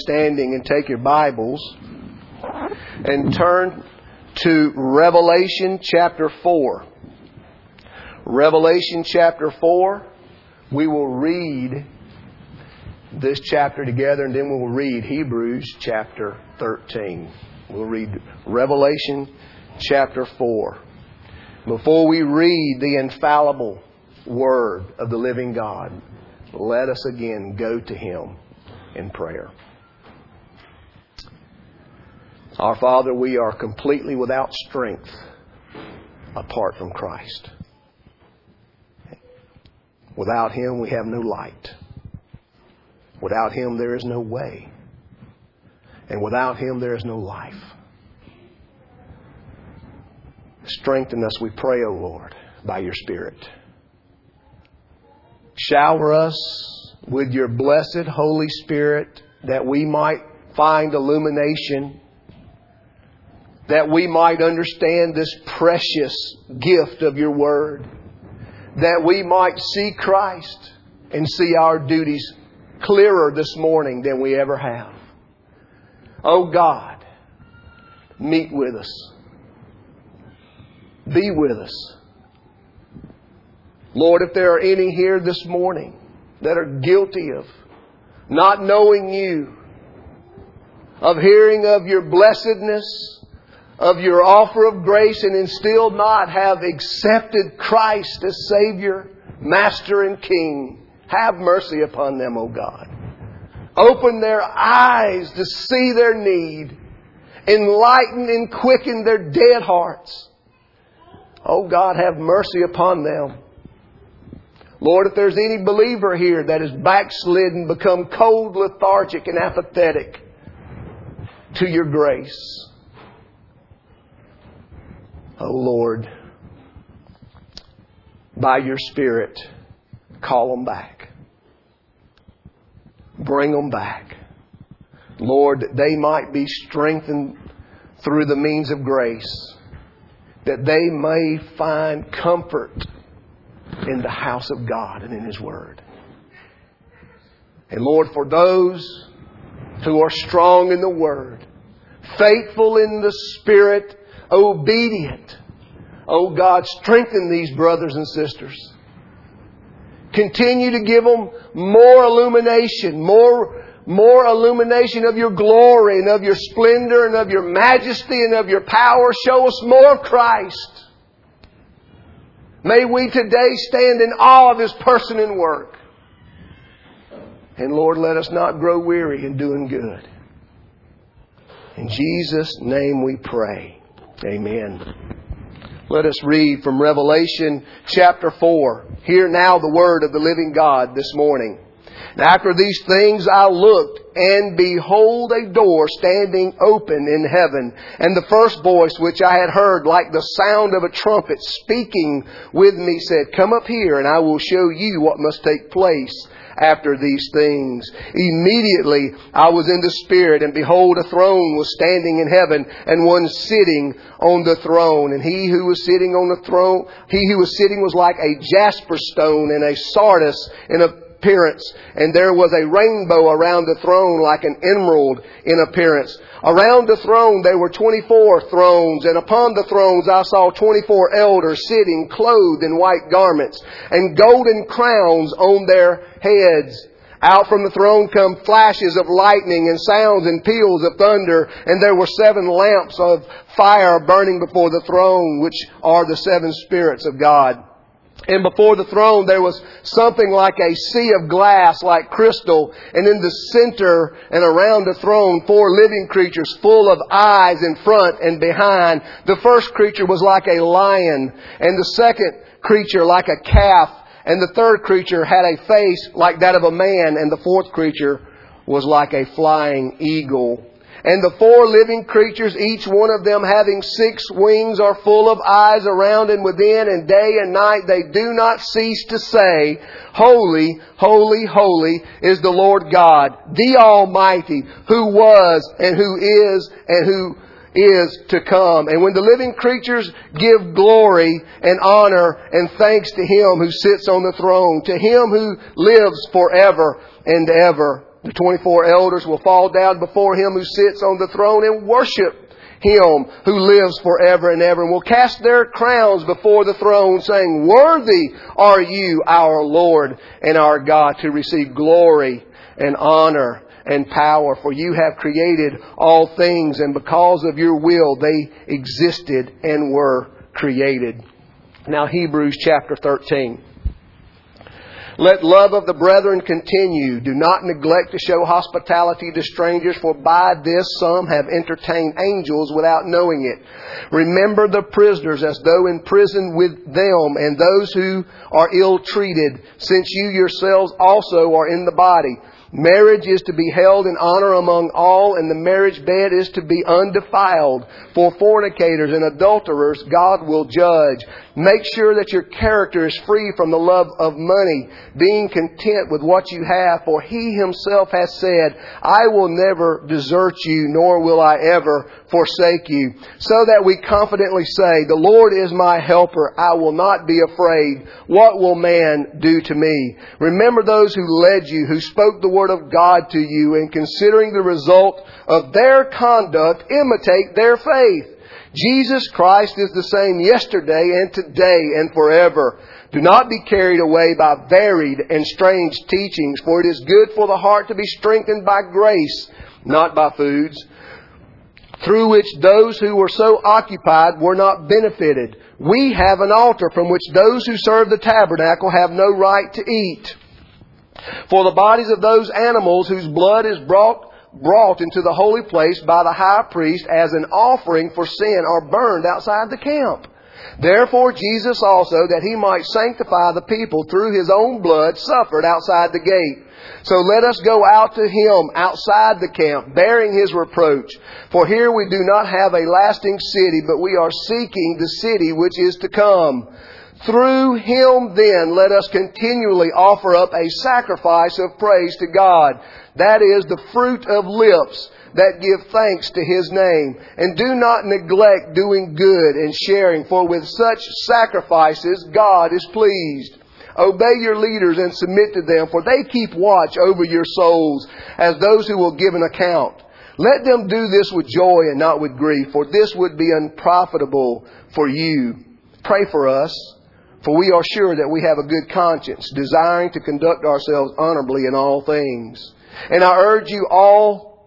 standing and take your Bibles and turn to Revelation chapter 4. Revelation chapter 4. We will read this chapter together, and then we'll read Hebrews chapter 13. We'll read Revelation chapter 4. Before we read the infallible Word of the living God, let us again go to Him in prayer. Our Father, we are completely without strength apart from Christ. Without Him, we have no light. Without Him, there is no way. And without Him, there is no life. Strengthen us, we pray, O Lord, by your Spirit. Shower us with your blessed Holy Spirit that we might find illumination, that we might understand this precious gift of your Word, that we might see Christ and see our duties clearer this morning than we ever have. Oh God, meet with us. Be with us. Lord, if there are any here this morning that are guilty of not knowing you, of hearing of your blessedness, of your offer of grace, and still not have accepted Christ as Savior, Master, and King, have mercy upon them, O God. Open their eyes to see their need. Enlighten and quicken their dead hearts. Oh God, have mercy upon them. Lord, if there's any believer here that is backslidden, become cold, lethargic, and apathetic to your grace, oh Lord, by your Spirit, call them back. Bring them back. Lord, that they might be strengthened through the means of grace, that they may find comfort in the house of God and in His Word. And Lord, for those who are strong in the Word, faithful in the Spirit, obedient, oh God, strengthen these brothers and sisters. Continue to give them more illumination, more illumination of your glory and of your splendor and of your majesty and of your power. Show us more of Christ. May we today stand in awe of His person and work. And Lord, let us not grow weary in doing good. In Jesus' name we pray. Amen. Let us read from Revelation chapter 4. Hear now the word of the living God this morning. And after these things I looked, and behold, a door standing open in heaven. And the first voice which I had heard, like the sound of a trumpet speaking with me, said, Come up here, and I will show you what must take place after these things. Immediately I was in the Spirit, and behold, a throne was standing in heaven, and one sitting on the throne. And he who was sitting on the throne, was like a jasper stone and a sardis in appearance, and there was a rainbow around the throne like an emerald in appearance. Around the throne there were 24 thrones, and upon the thrones I saw 24 elders sitting, clothed in white garments, and golden crowns on their heads. Out from the throne come flashes of lightning and sounds and peals of thunder, and there were 7 lamps of fire burning before the throne, which are the 7 spirits of God. And before the throne there was something like a sea of glass, like crystal. And in the center and around the throne 4 living creatures full of eyes in front and behind. The first creature was like a lion, and the second creature like a calf, and the third creature had a face like that of a man, and the fourth creature was like a flying eagle. And the 4 living creatures, each one of them having 6 wings, are full of eyes around and within, and day and night they do not cease to say, Holy, holy, holy is the Lord God, the Almighty, who was and who is to come. And when the living creatures give glory and honor and thanks to Him who sits on the throne, to Him who lives forever and ever. The 24 elders will fall down before Him who sits on the throne and worship Him who lives forever and ever, and will cast their crowns before the throne, saying, "Worthy are you, our Lord and our God, to receive glory and honor and power. For you have created all things, and because of your will they existed and were created." Now Hebrews chapter 13. Let love of the brethren continue. Do not neglect to show hospitality to strangers, for by this some have entertained angels without knowing it. Remember the prisoners as though in prison with them, and those who are ill-treated, since you yourselves also are in the body. Marriage is to be held in honor among all, and the marriage bed is to be undefiled. For fornicators and adulterers God will judge. Make sure that your character is free from the love of money, being content with what you have. For He Himself has said, "I will never desert you, nor will I ever forsake you." So that we confidently say, "The Lord is my helper. I will not be afraid. What will man do to me?" Remember those who led you, who spoke the word of God to you, and considering the result of their conduct, imitate their faith. Jesus Christ is the same yesterday and today and forever. Do not be carried away by varied and strange teachings, for it is good for the heart to be strengthened by grace, not by foods, through which those who were so occupied were not benefited. We have an altar from which those who serve the tabernacle have no right to eat. For the bodies of those animals whose blood is brought into the holy place by the high priest as an offering for sin are burned outside the camp. Therefore Jesus also, that He might sanctify the people through His own blood, suffered outside the gate. So let us go out to Him outside the camp, bearing His reproach. For here we do not have a lasting city, but we are seeking the city which is to come. Through Him then let us continually offer up a sacrifice of praise to God. That is the fruit of lips that give thanks to His name. And do not neglect doing good and sharing, for with such sacrifices God is pleased. Obey your leaders and submit to them, for they keep watch over your souls as those who will give an account. Let them do this with joy and not with grief, for this would be unprofitable for you. Pray for us, for we are sure that we have a good conscience, desiring to conduct ourselves honorably in all things. And I urge you all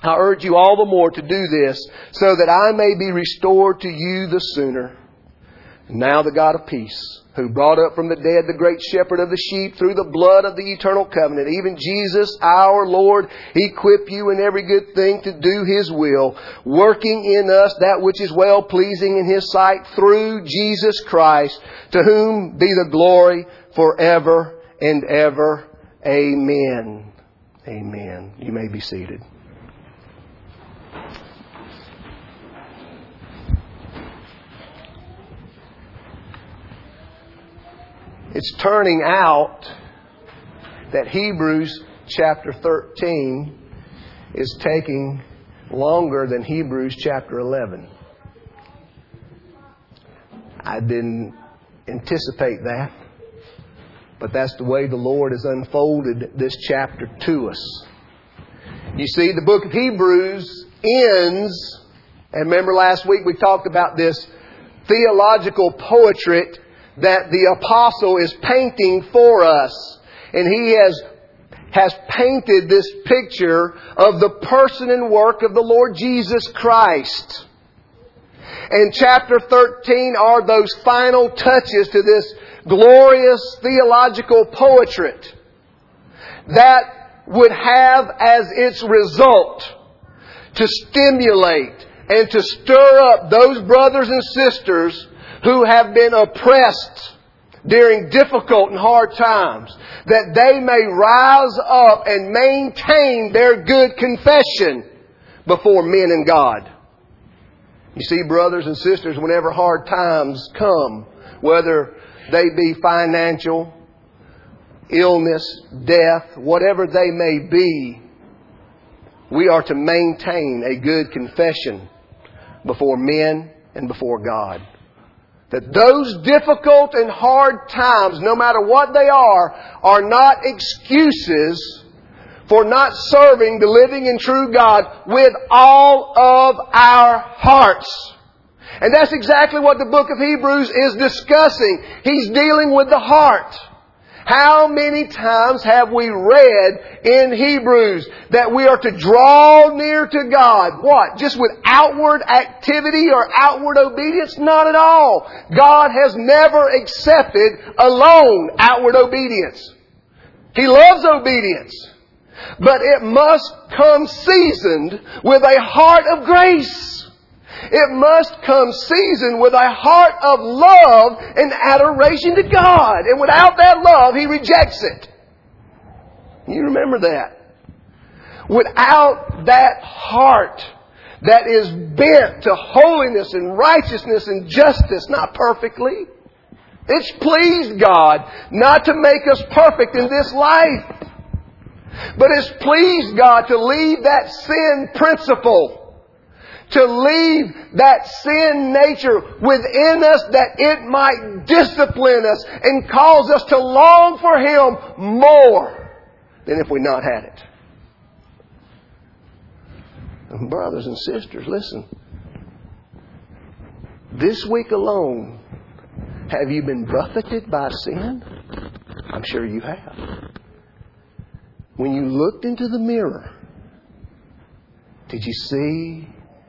the more to do this, so that I may be restored to you the sooner. And now the God of peace, who brought up from the dead the great shepherd of the sheep through the blood of the eternal covenant, even Jesus our Lord, equip you in every good thing to do His will, working in us that which is well-pleasing in His sight through Jesus Christ, to whom be the glory forever and ever. Amen. Amen. You may be seated. It's turning out that Hebrews chapter 13 is taking longer than Hebrews chapter 11. I didn't anticipate that, but that's the way the Lord has unfolded this chapter to us. You see, the book of Hebrews ends, and remember last week we talked about this theological portrait that the apostle is painting for us. And he has painted this picture of the person and work of the Lord Jesus Christ. And chapter 13 are those final touches to this glorious theological portrait that would have as its result to stimulate and to stir up those brothers and sisters who have been oppressed during difficult and hard times, that they may rise up and maintain their good confession before men and God. You see, brothers and sisters, whenever hard times come, whether they be financial, illness, death, whatever they may be, we are to maintain a good confession before men and before God. That those difficult and hard times, no matter what they are not excuses for not serving the living and true God with all of our hearts. And that's exactly what the book of Hebrews is discussing. He's dealing with the heart. How many times have we read in Hebrews that we are to draw near to God? What? Just with outward activity or outward obedience? Not at all. God has never accepted alone outward obedience. He loves obedience. But it must come seasoned with a heart of grace. It must come seasoned with a heart of love and adoration to God. And without that love, He rejects it. You remember that. Without that heart that is bent to holiness and righteousness and justice, not perfectly. It's pleased God not to make us perfect in this life. But it's pleased God to leave that sin principle, to leave that sin nature within us, that it might discipline us and cause us to long for Him more than if we not had it. And brothers and sisters, listen. This week alone, have you been buffeted by sin? I'm sure you have. When you looked into the mirror, did you see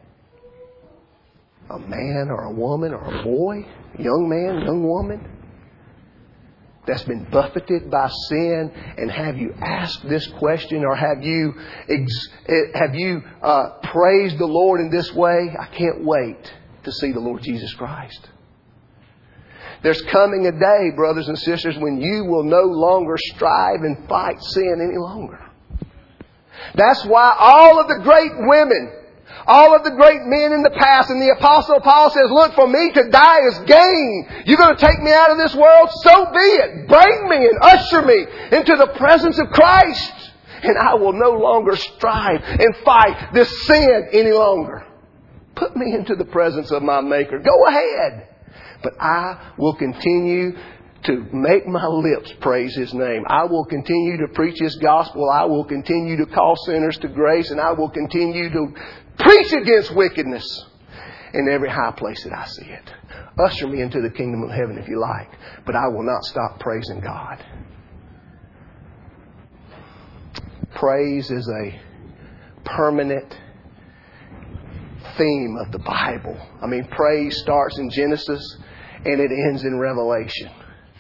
a man or a woman or a boy, young man, young woman, that's been buffeted by sin? And have you asked this question, or have you praised the Lord in this way? I can't wait to see the Lord Jesus Christ. There's coming a day, brothers and sisters, when you will no longer strive and fight sin any longer. That's why all of the great women, all of the great men in the past, and the Apostle Paul says, look, for me to die is gain. You're going to take me out of this world? So be it. Bring me and usher me into the presence of Christ. And I will no longer strive and fight this sin any longer. Put me into the presence of my Maker. Go ahead. But I will continue to make my lips praise His name. I will continue to preach His gospel. I will continue to call sinners to grace. And I will continue to preach against wickedness in every high place that I see it. Usher me into the kingdom of heaven if you like. But I will not stop praising God. Praise is a permanent theme of the Bible. I mean, praise starts in Genesis and it ends in Revelation.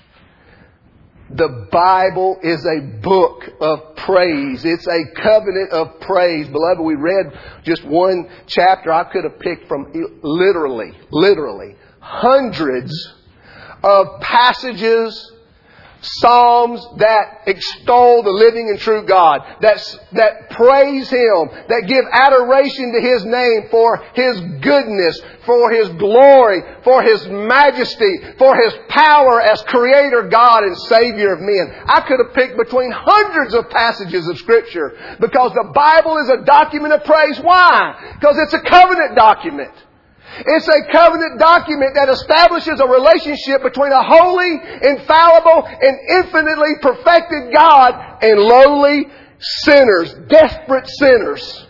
The Bible is a book of praise. It's a covenant of praise. Beloved, we read just one chapter. I could have picked from literally hundreds of passages, Psalms that extol the living and true God, that praise Him, that give adoration to His name for His goodness, for His glory, for His majesty, for His power as Creator God and Savior of men. I could have picked between hundreds of passages of Scripture because the Bible is a document of praise. Why? Because it's a covenant document. It's a covenant document that establishes a relationship between a holy, infallible, and infinitely perfected God and lowly sinners, desperate sinners.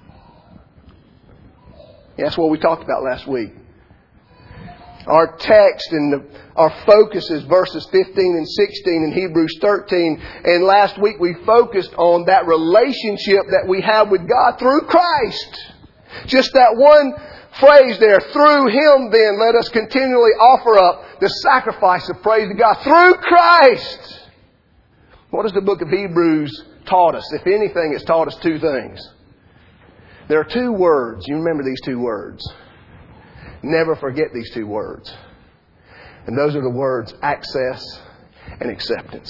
That's what we talked about last week. Our text and our focus is verses 15 and 16 in Hebrews 13. And last week we focused on that relationship that we have with God through Christ. Just that one phrase there, through Him then let us continually offer up the sacrifice of praise to God. Through Christ. What has the book of Hebrews taught us? If anything, it's taught us two things. There are two words. You remember these two words. Never forget these two words. And those are the words access and acceptance.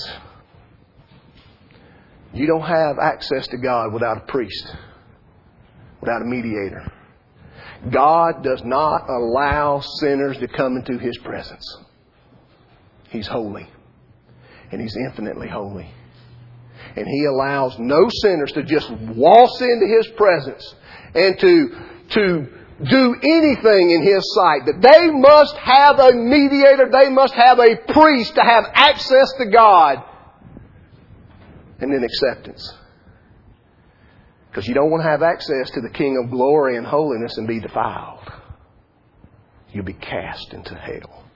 You don't have access to God without a priest, without a mediator. God does not allow sinners to come into His presence. He's holy. And He's infinitely holy. And He allows no sinners to just waltz into His presence and to do anything in His sight. That they must have a mediator. They must have a priest to have access to God. And then acceptance. Because you don't want to have access to the King of glory and holiness and be defiled. You'll be cast into hell.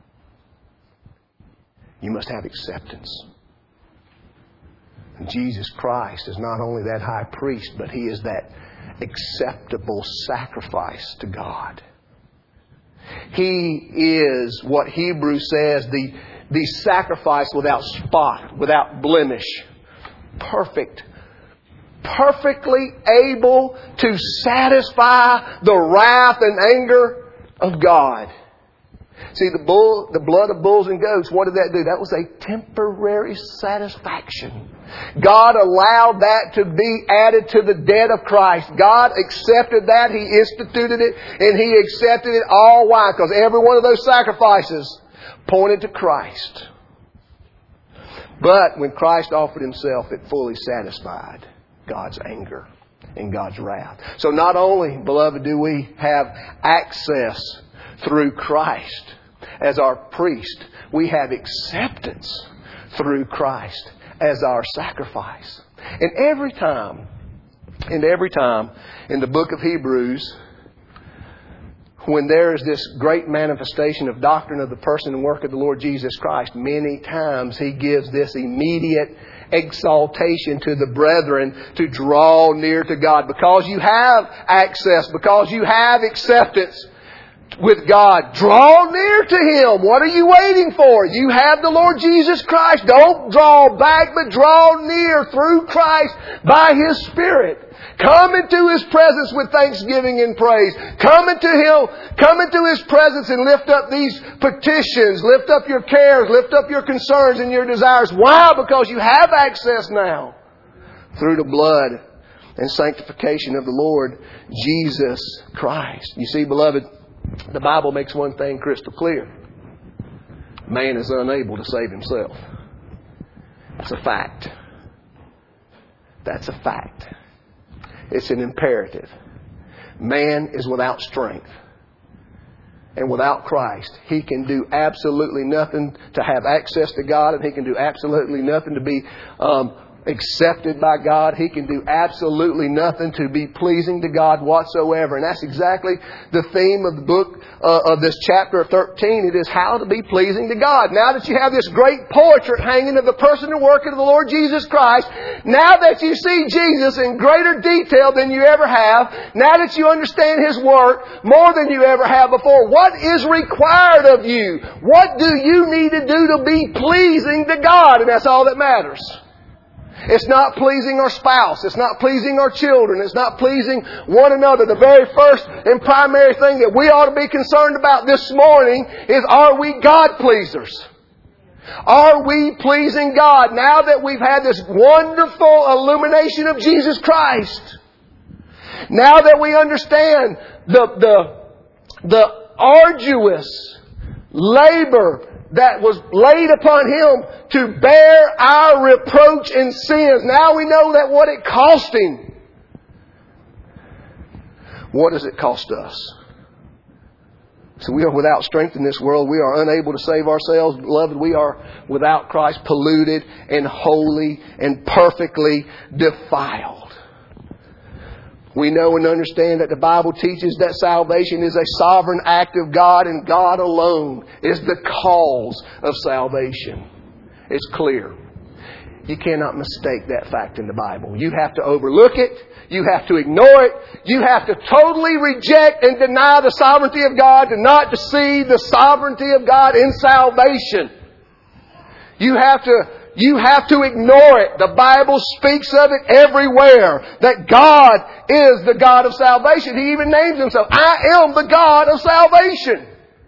You must have acceptance. And Jesus Christ is not only that high priest, but He is that acceptable sacrifice to God. He is what Hebrews says, the sacrifice without spot, without blemish. Perfect. Perfectly able to satisfy the wrath and anger of God. See, the blood of bulls and goats, what did that do? That was a temporary satisfaction. God allowed that to be added to the debt of Christ. God accepted that. He instituted it, and He accepted it all. Why? Because every one of those sacrifices pointed to Christ. But when Christ offered Himself, it fully satisfied God's anger and God's wrath. So not only, beloved, do we have access through Christ as our priest, we have acceptance through Christ as our sacrifice. And every time in the book of Hebrews, when there is this great manifestation of doctrine of the person and work of the Lord Jesus Christ, many times He gives this immediate exaltation to the brethren to draw near to God. Because you have access, because you have acceptance with God, draw near to Him. What are you waiting for? You have the Lord Jesus Christ. Don't draw back, but draw near through Christ by His Spirit. Come into His presence with thanksgiving and praise. Come into His presence and lift up these petitions. Lift up your cares. Lift up your concerns and your desires. Why? Because you have access now through the blood and sanctification of the Lord Jesus Christ. You see, beloved, the Bible makes one thing crystal clear. Man is unable to save himself. It's a fact. That's a fact. It's an imperative. Man is without strength. And without Christ, he can do absolutely nothing to have access to God, and he can do absolutely nothing to be accepted by God. He can do absolutely nothing to be pleasing to God whatsoever. And that's exactly the theme of the book of this chapter 13. It is how to be pleasing to God. Now that you have this great portrait hanging of the person and work of the Lord Jesus Christ, now that you see Jesus in greater detail than you ever have, now that you understand His work more than you ever have before, what is required of you? What do you need to do to be pleasing to God? And that's all that matters. It's not pleasing our spouse. It's not pleasing our children. It's not pleasing one another. The very first and primary thing that we ought to be concerned about this morning is, are we God pleasers? Are we pleasing God now that we've had this wonderful illumination of Jesus Christ? Now that we understand the arduous labor that was laid upon Him to bear our reproach and sins. Now we know that what it cost Him. What does it cost us? So we are without strength in this world. We are unable to save ourselves. Beloved, we are without Christ, polluted and holy and perfectly defiled. We know and understand that the Bible teaches that salvation is a sovereign act of God, and God alone is the cause of salvation. It's clear. You cannot mistake that fact in the Bible. You have to overlook it. You have to ignore it. You have to totally reject and deny the sovereignty of God to not to see the sovereignty of God in salvation. You have to ignore it. The Bible speaks of it everywhere. That God is the God of salvation. He even names Himself, I am the God of salvation.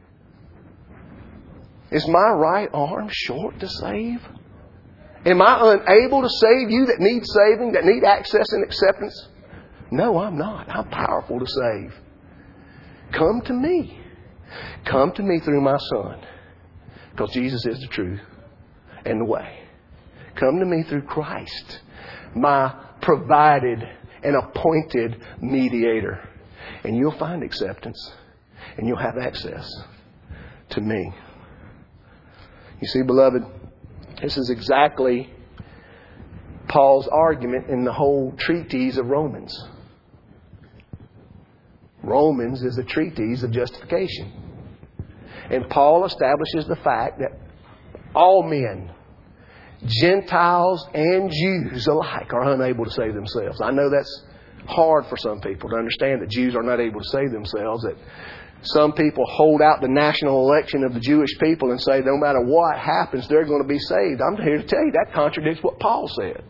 Is my right arm short to save? Am I unable to save you that need saving, that need access and acceptance? No, I'm not. I'm powerful to save. Come to me. Come to me through my Son. Because Jesus is the truth and the way. Come to me through Christ, my provided and appointed mediator. And you'll find acceptance. And you'll have access to me. You see, beloved, this is exactly Paul's argument in the whole treatise of Romans. Romans is a treatise of justification. And Paul establishes the fact that all men, Gentiles and Jews alike, are unable to save themselves. I know that's hard for some people to understand, that Jews are not able to save themselves. That some people hold out the national election of the Jewish people and say no matter what happens, they're going to be saved. I'm here to tell you that contradicts what Paul said.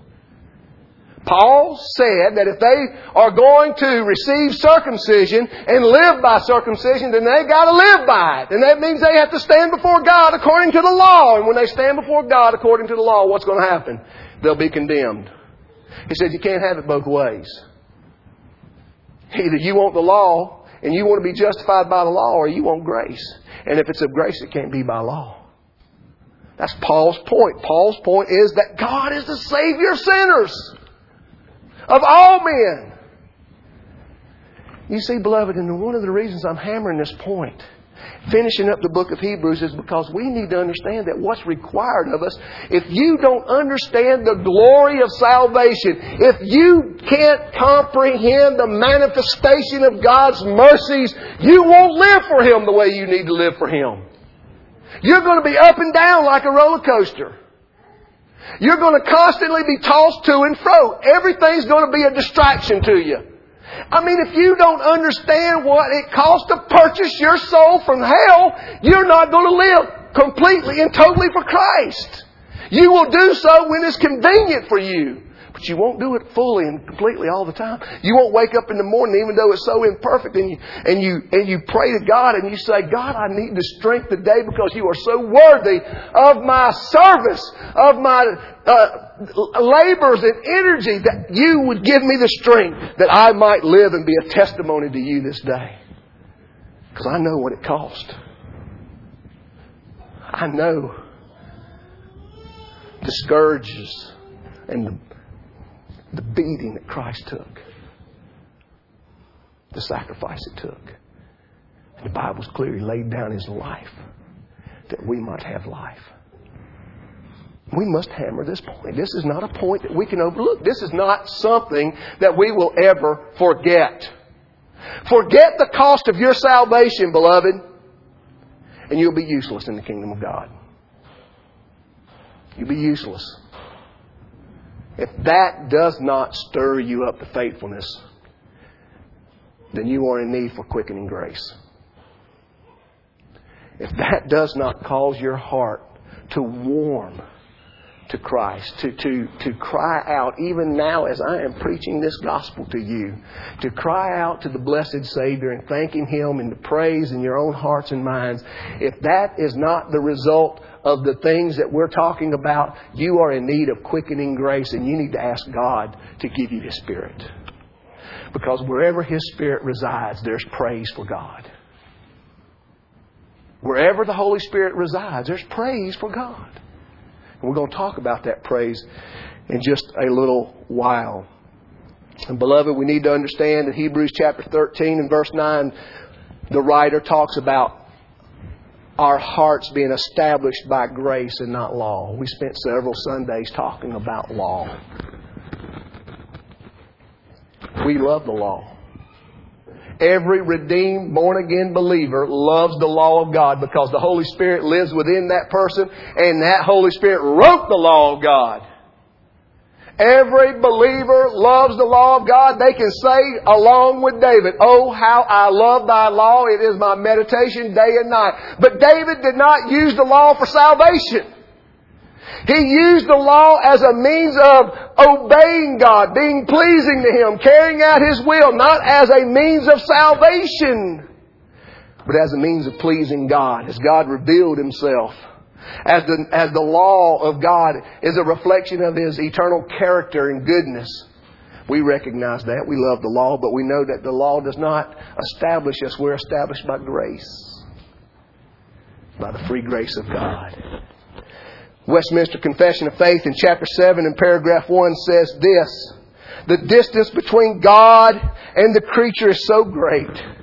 Paul said that if they are going to receive circumcision and live by circumcision, then they've got to live by it. And that means they have to stand before God according to the law. And when they stand before God according to the law, what's going to happen? They'll be condemned. He said you can't have it both ways. Either you want the law and you want to be justified by the law, or you want grace. And if it's of grace, it can't be by law. That's Paul's point. Paul's point is that God is the Savior of sinners. Of all men. You see, beloved, and one of the reasons I'm hammering this point, finishing up the book of Hebrews, is because we need to understand that what's required of us, if you don't understand the glory of salvation, if you can't comprehend the manifestation of God's mercies, you won't live for Him the way you need to live for Him. You're going to be up and down like a roller coaster. You're going to constantly be tossed to and fro. Everything's going to be a distraction to you. I mean, if you don't understand what it costs to purchase your soul from hell, you're not going to live completely and totally for Christ. You will do so when it's convenient for you. But you won't do it fully and completely all the time. You won't wake up in the morning, even though it's so imperfect, and you pray to God and you say, God, I need the strength today because you are so worthy of my service, of my labors and energy, that you would give me the strength that I might live and be a testimony to you this day. Because I know what it cost. I know the scourges and the beating that Christ took. The sacrifice it took. And the Bible's clear. He laid down His life that we might have life. We must hammer this point. This is not a point that we can overlook. This is not something that we will ever forget. Forget the cost of your salvation, beloved, and you'll be useless in the kingdom of God. You'll be useless. If that does not stir you up to faithfulness, then you are in need for quickening grace. If that does not cause your heart to warm to Christ, to cry out, even now as I am preaching this gospel to you, to cry out to the blessed Savior and thanking Him in the praise in your own hearts and minds, if that is not the result of the things that we're talking about, you are in need of quickening grace, and you need to ask God to give you His Spirit. Because wherever His Spirit resides, there's praise for God. Wherever the Holy Spirit resides, there's praise for God. And we're going to talk about that praise in just a little while. And beloved, we need to understand that Hebrews chapter 13 and verse 9, the writer talks about our hearts being established by grace and not law. We spent several Sundays talking about law. We love the law. Every redeemed, born-again believer loves the law of God because the Holy Spirit lives within that person, and that Holy Spirit wrote the law of God. Every believer loves the law of God. They can say along with David, "Oh, how I love thy law. It is my meditation day and night." But David did not use the law for salvation. He used the law as a means of obeying God, being pleasing to Him, carrying out His will, not as a means of salvation, but as a means of pleasing God, as God revealed Himself. As the law of God is a reflection of His eternal character and goodness. We recognize that. We love the law, but we know that the law does not establish us. We're established by grace. By the free grace of God. Westminster Confession of Faith in chapter 7 and paragraph 1 says this: "The distance between God and the creature is so great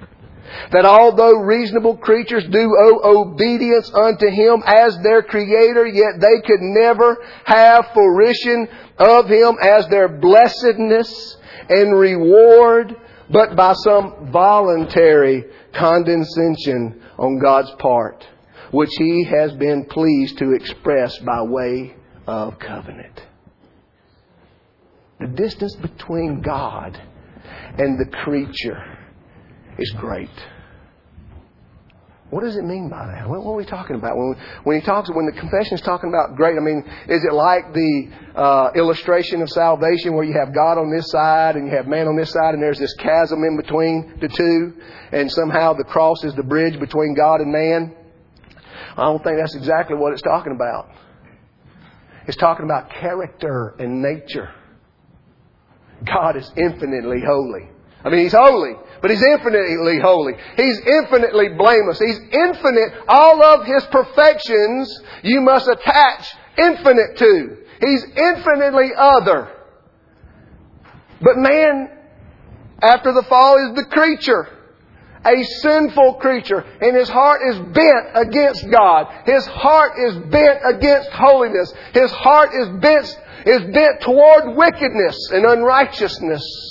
That although reasonable creatures do owe obedience unto Him as their Creator, yet they could never have fruition of Him as their blessedness and reward, but by some voluntary condescension on God's part, which He has been pleased to express by way of covenant. The distance between God and the creature is great. What does it mean by that? What are we talking about? When the confession is talking about great, I mean, is it like the illustration of salvation where you have God on this side and you have man on this side and there's this chasm in between the two and somehow the cross is the bridge between God and man? I don't think that's exactly what it's talking about. It's talking about character and nature. God is infinitely holy. I mean, He's holy, but He's infinitely holy. He's infinitely blameless. He's infinite. All of His perfections you must attach infinite to. He's infinitely other. But man, after the fall, is the creature. A sinful creature. And his heart is bent against God. His heart is bent against holiness. His heart is bent toward wickedness and unrighteousness.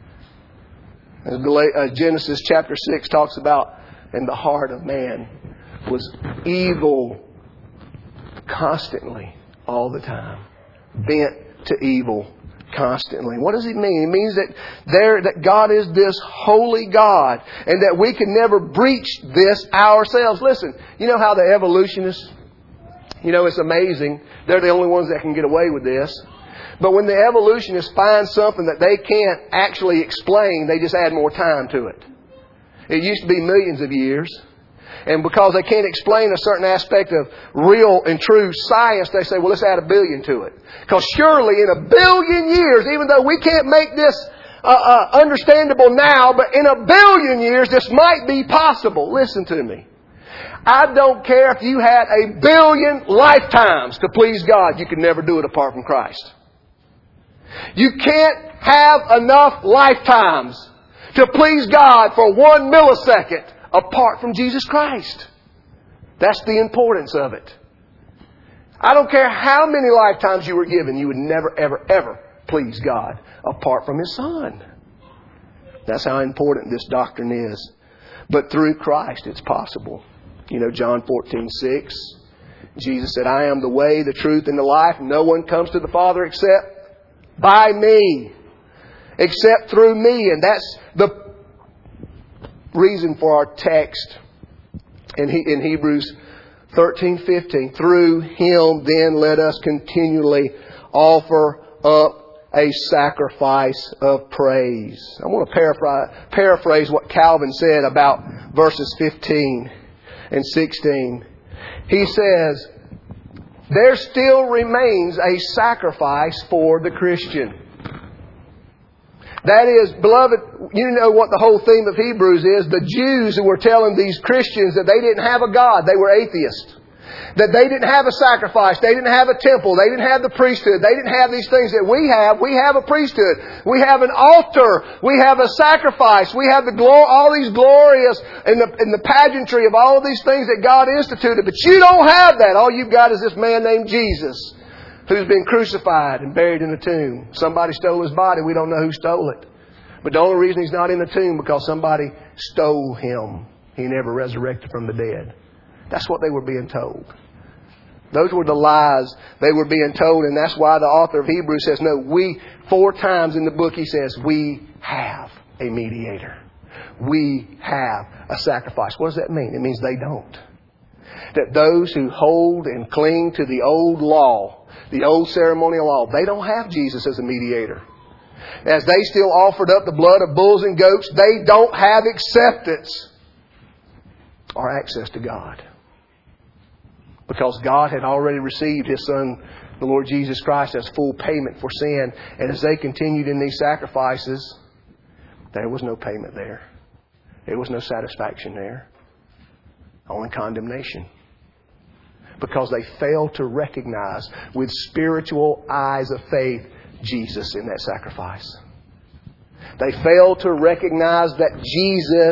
As Genesis chapter 6 talks about, and the heart of man was evil constantly, all the time. Bent to evil constantly. What does it mean? It means that God is this holy God and that we can never breach this ourselves. Listen, you know how the evolutionists, it's amazing. They're the only ones that can get away with this. But when the evolutionists find something that they can't actually explain, they just add more time to it. It used to be millions of years. And because they can't explain a certain aspect of real and true science, they say, well, let's add 1 billion to it. Because surely in 1 billion years, even though we can't make this understandable now, but in 1 billion years, this might be possible. Listen to me. I don't care if you had 1 billion lifetimes to please God. You could never do it apart from Christ. You can't have enough lifetimes to please God for 1 millisecond apart from Jesus Christ. That's the importance of it. I don't care how many lifetimes you were given, you would never, ever, ever please God apart from His Son. That's how important this doctrine is. But through Christ it's possible. John 14:6, Jesus said, I am the way, the truth, and the life. No one comes to the Father except by me. Except through me. And that's the reason for our text in Hebrews 13:15. Through Him then let us continually offer up a sacrifice of praise. I want to paraphrase what Calvin said about verses 15 and 16. He says, there still remains a sacrifice for the Christian. That is, beloved, you know what the whole theme of Hebrews is. The Jews who were telling these Christians that they didn't have a God. They were atheists. That they didn't have a sacrifice. They didn't have a temple. They didn't have the priesthood. They didn't have these things that we have. We have a priesthood. We have an altar. We have a sacrifice. We have all these glorious and the pageantry of all of these things that God instituted. But you don't have that. All you've got is this man named Jesus who's been crucified and buried in a tomb. Somebody stole His body. We don't know who stole it. But the only reason He's not in the tomb because somebody stole Him. He never resurrected from the dead. That's what they were being told. Those were the lies they were being told, and that's why the author of Hebrews says, no, 4 times in the book he says, we have a mediator. We have a sacrifice. What does that mean? It means they don't. That those who hold and cling to the old law, the old ceremonial law, they don't have Jesus as a mediator. As they still offered up the blood of bulls and goats, they don't have acceptance or access to God. Because God had already received His Son, the Lord Jesus Christ, as full payment for sin. And as they continued in these sacrifices, there was no payment there. There was no satisfaction there. Only condemnation. Because they failed to recognize with spiritual eyes of faith Jesus in that sacrifice. They failed to recognize that Jesus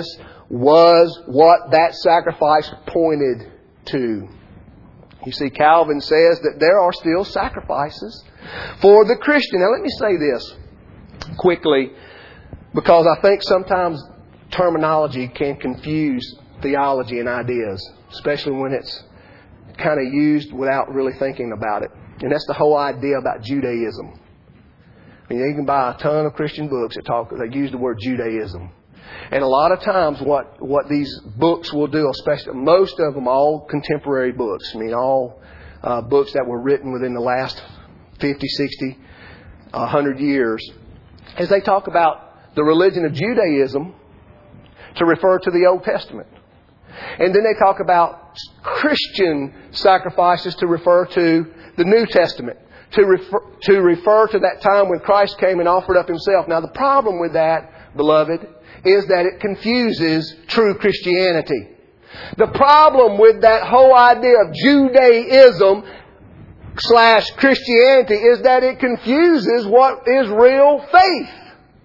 was what that sacrifice pointed to. You see, Calvin says that there are still sacrifices for the Christian. Now let me say this quickly, because I think sometimes terminology can confuse theology and ideas, especially when it's kind of used without really thinking about it. And that's the whole idea about Judaism. I mean, you can buy a ton of Christian books that use the word Judaism. And a lot of times what these books will do, especially most of them, all contemporary books, I mean all books that were written within the last 50, 60, 100 years, is they talk about the religion of Judaism to refer to the Old Testament. And then they talk about Christian sacrifices to refer to the New Testament, to refer to that time when Christ came and offered up Himself. Now the problem with that, beloved, is that it confuses true Christianity. The problem with that whole idea of Judaism / Christianity is that it confuses what is real faith.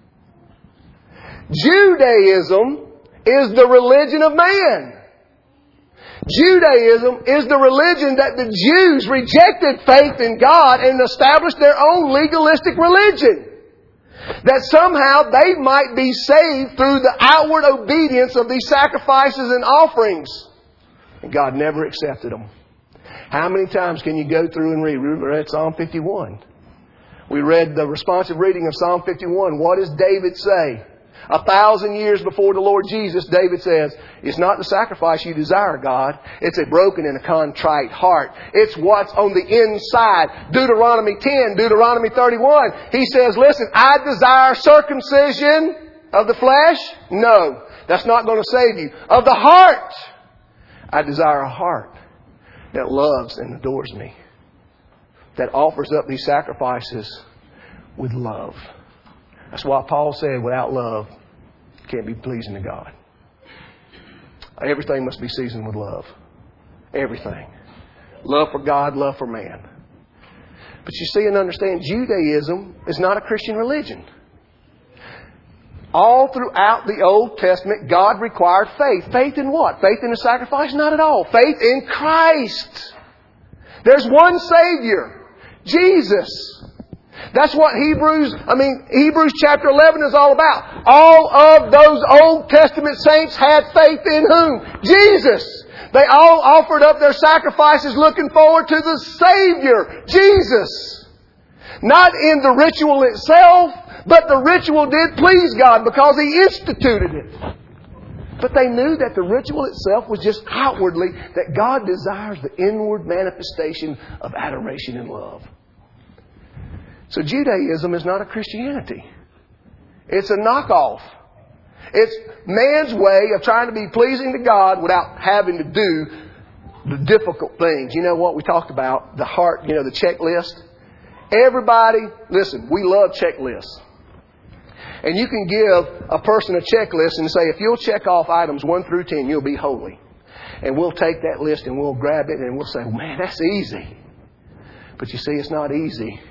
Judaism is the religion of man. Judaism is the religion that the Jews rejected faith in God and established their own legalistic religion. That somehow they might be saved through the outward obedience of these sacrifices and offerings. And God never accepted them. How many times can you go through and read? We read Psalm 51. We read the responsive reading of Psalm 51. What does David say? 1,000 years before the Lord Jesus, David says, it's not the sacrifice you desire, God. It's a broken and a contrite heart. It's what's on the inside. Deuteronomy 10, Deuteronomy 31. He says, listen, I desire circumcision of the flesh. No, that's not going to save you. Of the heart. I desire a heart that loves and adores me. That offers up these sacrifices with love. That's why Paul said, without love, you can't be pleasing to God. Everything must be seasoned with love. Everything. Love for God, love for man. But you see and understand, Judaism is not a Christian religion. All throughout the Old Testament, God required faith. Faith in what? Faith in the sacrifice? Not at all. Faith in Christ. There's one Savior, Jesus. That's what Hebrews chapter 11 is all about. All of those Old Testament saints had faith in whom? Jesus. They all offered up their sacrifices looking forward to the Savior, Jesus. Not in the ritual itself, but the ritual did please God because He instituted it. But they knew that the ritual itself was just outwardly, that God desires the inward manifestation of adoration and love. So Judaism is not a Christianity. It's a knockoff. It's man's way of trying to be pleasing to God without having to do the difficult things. You know what we talked about? The heart, the checklist. Everybody, listen, we love checklists. And you can give a person a checklist and say, if you'll check off items 1 through 10, you'll be holy. And we'll take that list and we'll grab it and we'll say, man, that's easy. But you see, it's not easy.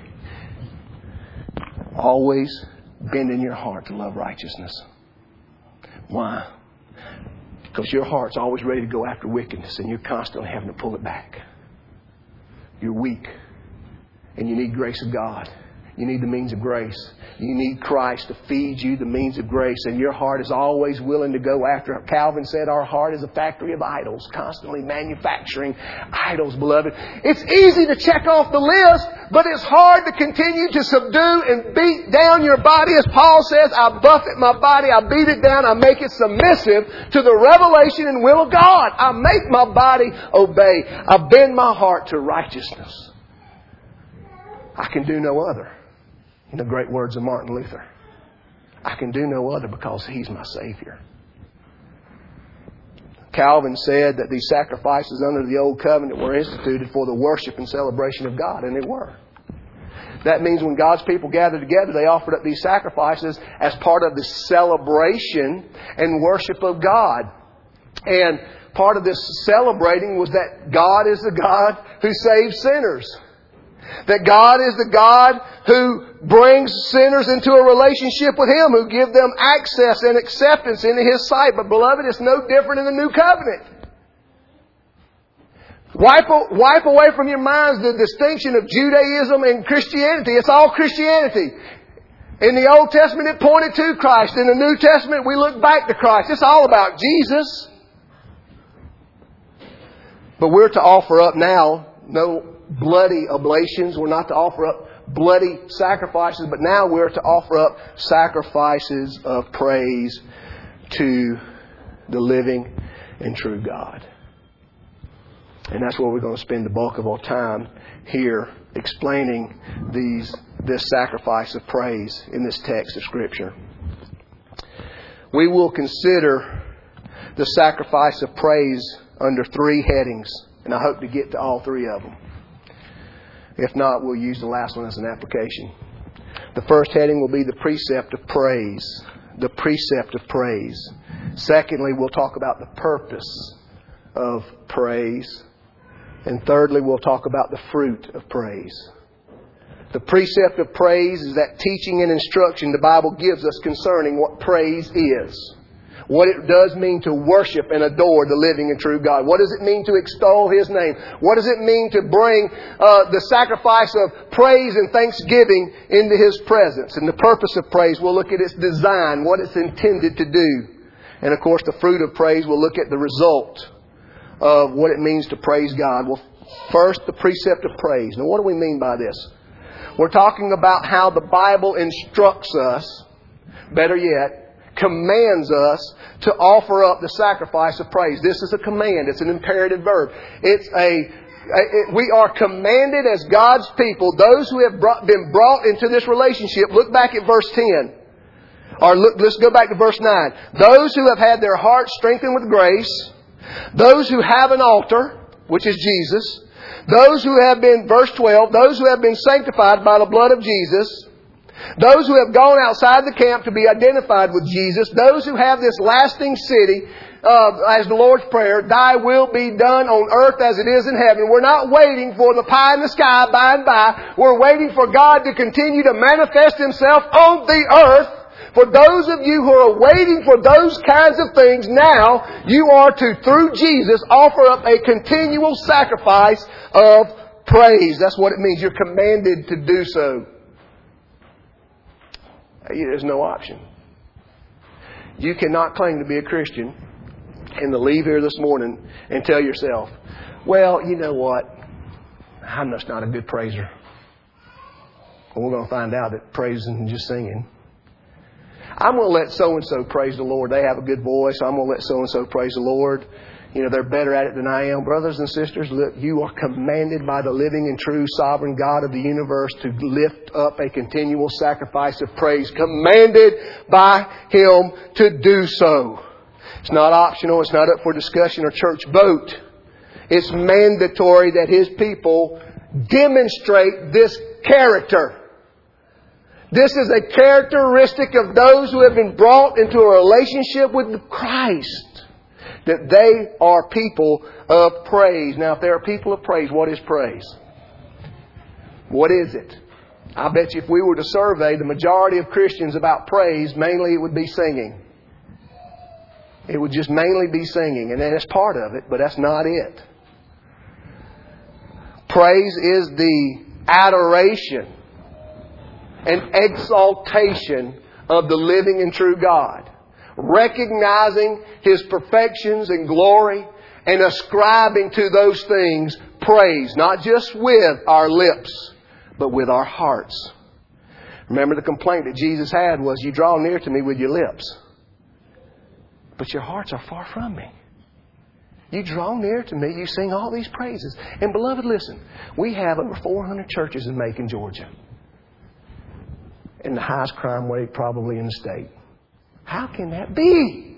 Always bend in your heart to love righteousness. Why? Because your heart's always ready to go after wickedness and you're constantly having to pull it back. You're weak. And you need grace of God. You need the means of grace. You need Christ to feed you the means of grace. And your heart is always willing to go after it. Calvin said our heart is a factory of idols, constantly manufacturing idols, beloved. It's easy to check off the list, but it's hard to continue to subdue and beat down your body. As Paul says, I buffet my body, I beat it down, I make it submissive to the revelation and will of God. I make my body obey. I bend my heart to righteousness. I can do no other. In the great words of Martin Luther, I can do no other because He's my Savior. Calvin said that these sacrifices under the Old Covenant were instituted for the worship and celebration of God, and they were. That means when God's people gathered together, they offered up these sacrifices as part of the celebration and worship of God. And part of this celebrating was that God is the God who saves sinners. That God is the God who brings sinners into a relationship with Him, who give them access and acceptance into His sight. But beloved, it's no different in the New Covenant. Wipe away from your minds the distinction of Judaism and Christianity. It's all Christianity. In the Old Testament, it pointed to Christ. In the New Testament, we look back to Christ. It's all about Jesus. But we're to offer up now no bloody oblations. We're not to offer up bloody sacrifices. But now we're to offer up sacrifices of praise to the living and true God. And that's where we're going to spend the bulk of our time here, explaining this sacrifice of praise in this text of Scripture. We will consider the sacrifice of praise under 3 headings, and I hope to get to all 3 of them. If not, we'll use the last one as an application. The first heading will be the precept of praise. The precept of praise. Secondly, we'll talk about the purpose of praise. And thirdly, we'll talk about the fruit of praise. The precept of praise is that teaching and instruction the Bible gives us concerning what praise is. What it does mean to worship and adore the living and true God. What does it mean to extol His name? What does it mean to bring the sacrifice of praise and thanksgiving into His presence? And the purpose of praise, we'll look at its design, what it's intended to do. And of course, the fruit of praise, we'll look at the result of what it means to praise God. Well, first, the precept of praise. Now, what do we mean by this? We're talking about how the Bible instructs us, better yet, commands us to offer up the sacrifice of praise. This is a command. It's an imperative verb. We are commanded as God's people, those who have been brought into this relationship. Look back at verse 10. Let's go back to verse 9. Those who have had their hearts strengthened with grace, those who have an altar, which is Jesus. Those who have been, verse 12, those who have been sanctified by the blood of Jesus. Those who have gone outside the camp to be identified with Jesus. Those who have this lasting city, as the Lord's Prayer, Thy will be done on earth as it is in heaven. We're not waiting for the pie in the sky by and by. We're waiting for God to continue to manifest Himself on the earth. For those of you who are waiting for those kinds of things now, you are to, through Jesus, offer up a continual sacrifice of praise. That's what it means. You're commanded to do so. There's no option. You cannot claim to be a Christian and to leave here this morning and tell yourself, well, you know what? I'm just not a good praiser. Well, we're going to find out that praise isn't just singing. I'm going to let so-and-so praise the Lord. They have a good voice. I'm going to let so-and-so praise the Lord. You know, they're better at it than I am. Brothers and sisters, look, you are commanded by the living and true sovereign God of the universe to lift up a continual sacrifice of praise. Commanded by Him to do so. It's not optional. It's not up for discussion or church vote. It's mandatory that His people demonstrate this character. This is a characteristic of those who have been brought into a relationship with Christ. That they are people of praise. Now, if they are people of praise, what is praise? What is it? I bet you if we were to survey the majority of Christians about praise, mainly it would be singing. It would just mainly be singing. And that's part of it, but that's not it. Praise is the adoration and exaltation of the living and true God. Recognizing His perfections and glory and ascribing to those things praise. Not just with our lips, but with our hearts. Remember the complaint that Jesus had was, you draw near to me with your lips, but your hearts are far from me. You draw near to me, you sing all these praises. And beloved, listen, we have over 400 churches in Macon, Georgia. And the highest crime rate probably in the state. How can that be?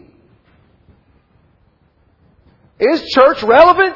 Is church relevant?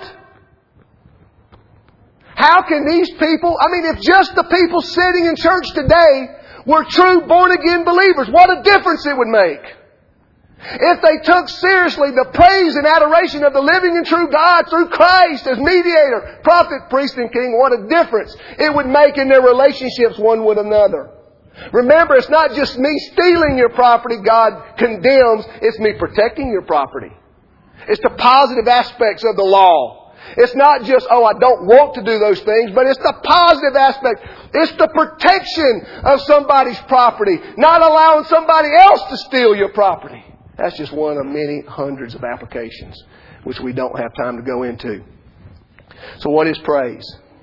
How can these people, if just the people sitting in church today were true born-again believers, what a difference it would make. If they took seriously the praise and adoration of the living and true God through Christ as mediator, prophet, priest, and king, what a difference it would make in their relationships one with another. Remember, it's not just me stealing your property God condemns. It's me protecting your property. It's the positive aspects of the law. It's not just, I don't want to do those things, but it's the positive aspect. It's the protection of somebody's property, not allowing somebody else to steal your property. That's just one of many hundreds of applications, which we don't have time to go into. So what is praise?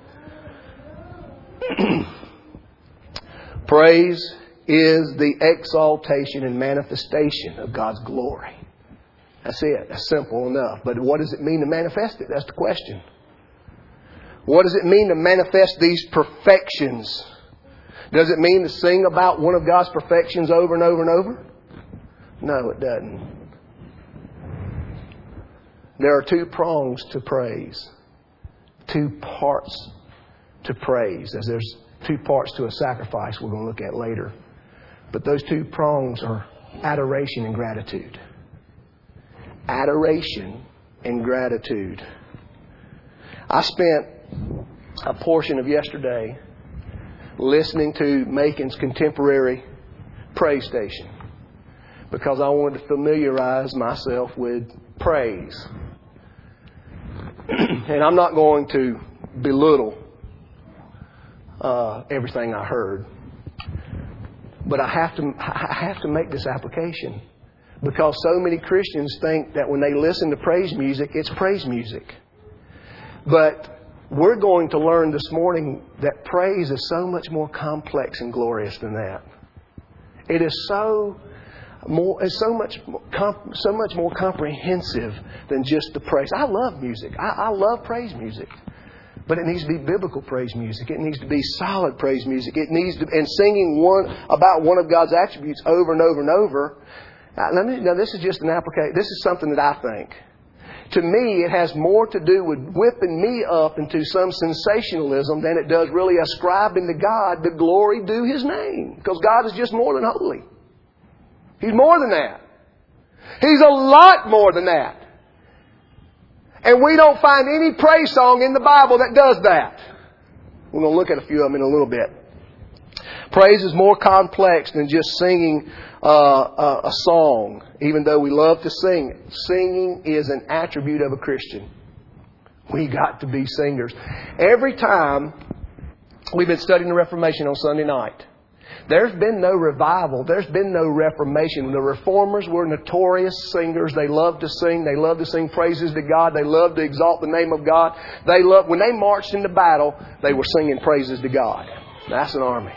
Praise is the exaltation and manifestation of God's glory. That's it. That's simple enough. But what does it mean to manifest it? That's the question. What does it mean to manifest these perfections? Does it mean to sing about one of God's perfections over and over and over? No, it doesn't. There are two prongs to praise. Two parts to praise. As there's two parts to a sacrifice we're going to look at later. But those two prongs are adoration and gratitude. Adoration and gratitude. I spent a portion of yesterday listening to Macon's contemporary praise station because I wanted to familiarize myself with praise. And I'm not going to belittle everything I heard, but I have to make this application because so many Christians think that when they listen to praise music, it's praise music. But we're going to learn this morning that praise is so much more complex and glorious than that. It is so much more comprehensive than just the praise. I love music. I love praise music. But it needs to be biblical praise music. It needs to be solid praise music. It needs to, and singing about one of God's attributes over and over and over. Now this is just an application. This is something that I think. To me, it has more to do with whipping me up into some sensationalism than it does really ascribing to God the glory due His name. Because God is just more than holy. He's more than that. He's a lot more than that. And we don't find any praise song in the Bible that does that. We're going to look at a few of them in a little bit. Praise is more complex than just singing a song, even though we love to sing it. Singing is an attribute of a Christian. We got to be singers. Every time we've been studying the Reformation on Sunday night, there's been no revival. There's been no reformation. The Reformers were notorious singers. They loved to sing. They loved to sing praises to God. They loved to exalt the name of God. When they marched into battle, they were singing praises to God. That's an army.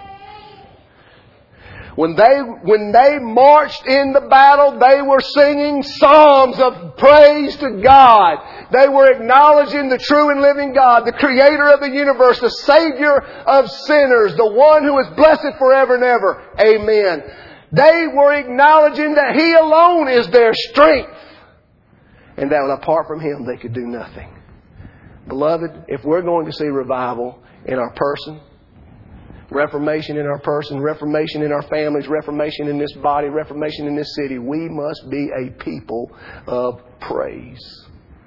When they marched in the battle, they were singing psalms of praise to God. They were acknowledging the true and living God, the Creator of the universe, the Savior of sinners, the one who is blessed forever and ever. Amen. They were acknowledging that He alone is their strength, and that apart from Him, they could do nothing. Beloved, if we're going to see revival in our person, reformation in our person, reformation in our families, reformation in this body, reformation in this city, we must be a people of praise.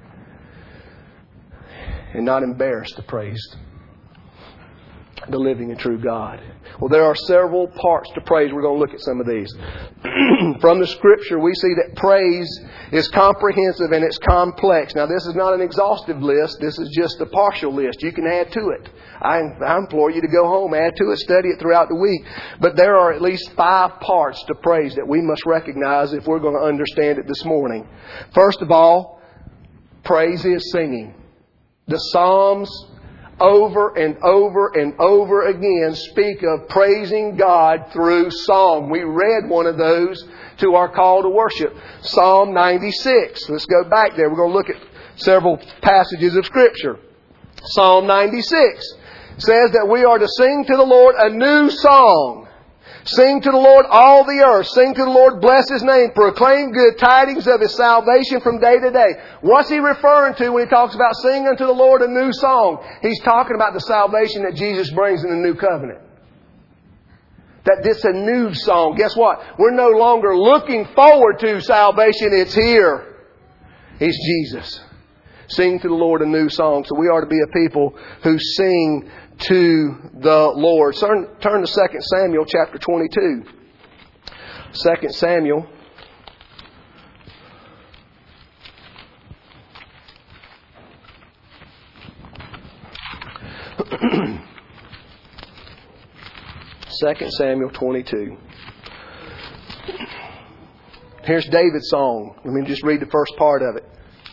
And not embarrassed to praise the living and true God. Well, there are several parts to praise. We're going to look at some of these. From the Scripture, we see that praise is comprehensive and it's complex. Now, this is not an exhaustive list. This is just a partial list. You can add to it. I implore you to go home, add to it, study it throughout the week. But there are at least 5 parts to praise that we must recognize if we're going to understand it this morning. First of all, praise is singing. The Psalms over and over and over again speak of praising God through song. We read one of those to our call to worship. Psalm 96. Let's go back there. We're going to look at several passages of Scripture. Psalm 96 says that we are to sing to the Lord a new song. Sing to the Lord all the earth. Sing to the Lord, bless His name. Proclaim good tidings of His salvation from day to day. What's He referring to when He talks about sing unto the Lord a new song? He's talking about the salvation that Jesus brings in the new covenant. That this is a new song. Guess what? We're no longer looking forward to salvation. It's here. It's Jesus. Sing to the Lord a new song. So we are to be a people who sing to the Lord. Turn to 2 Samuel chapter 22. 2 Samuel. Second Samuel 22. Here's David's song. Let me just read the first part of it.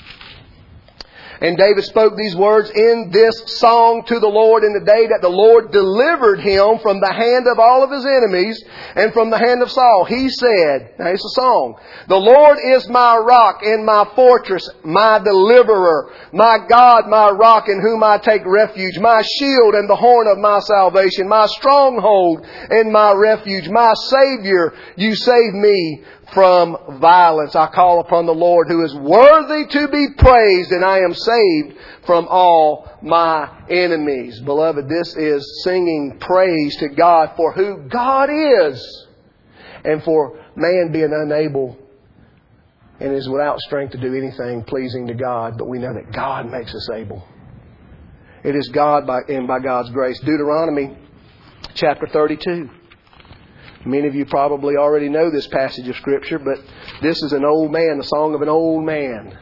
And David spoke these words in this song to the Lord in the day that the Lord delivered him from the hand of all of his enemies and from the hand of Saul. He said, now it's a song, the Lord is my rock and my fortress, my deliverer, my God, my rock in whom I take refuge, my shield and the horn of my salvation, my stronghold and my refuge, my Savior, you save me from violence. I call upon the Lord who is worthy to be praised, and I am saved from all my enemies. Beloved, this is singing praise to God for who God is, and for man being unable and is without strength to do anything pleasing to God. But we know that God makes us able. It is God by God's grace. Deuteronomy chapter 32. Many of you probably already know this passage of Scripture, but this is an old man, the song of an old man.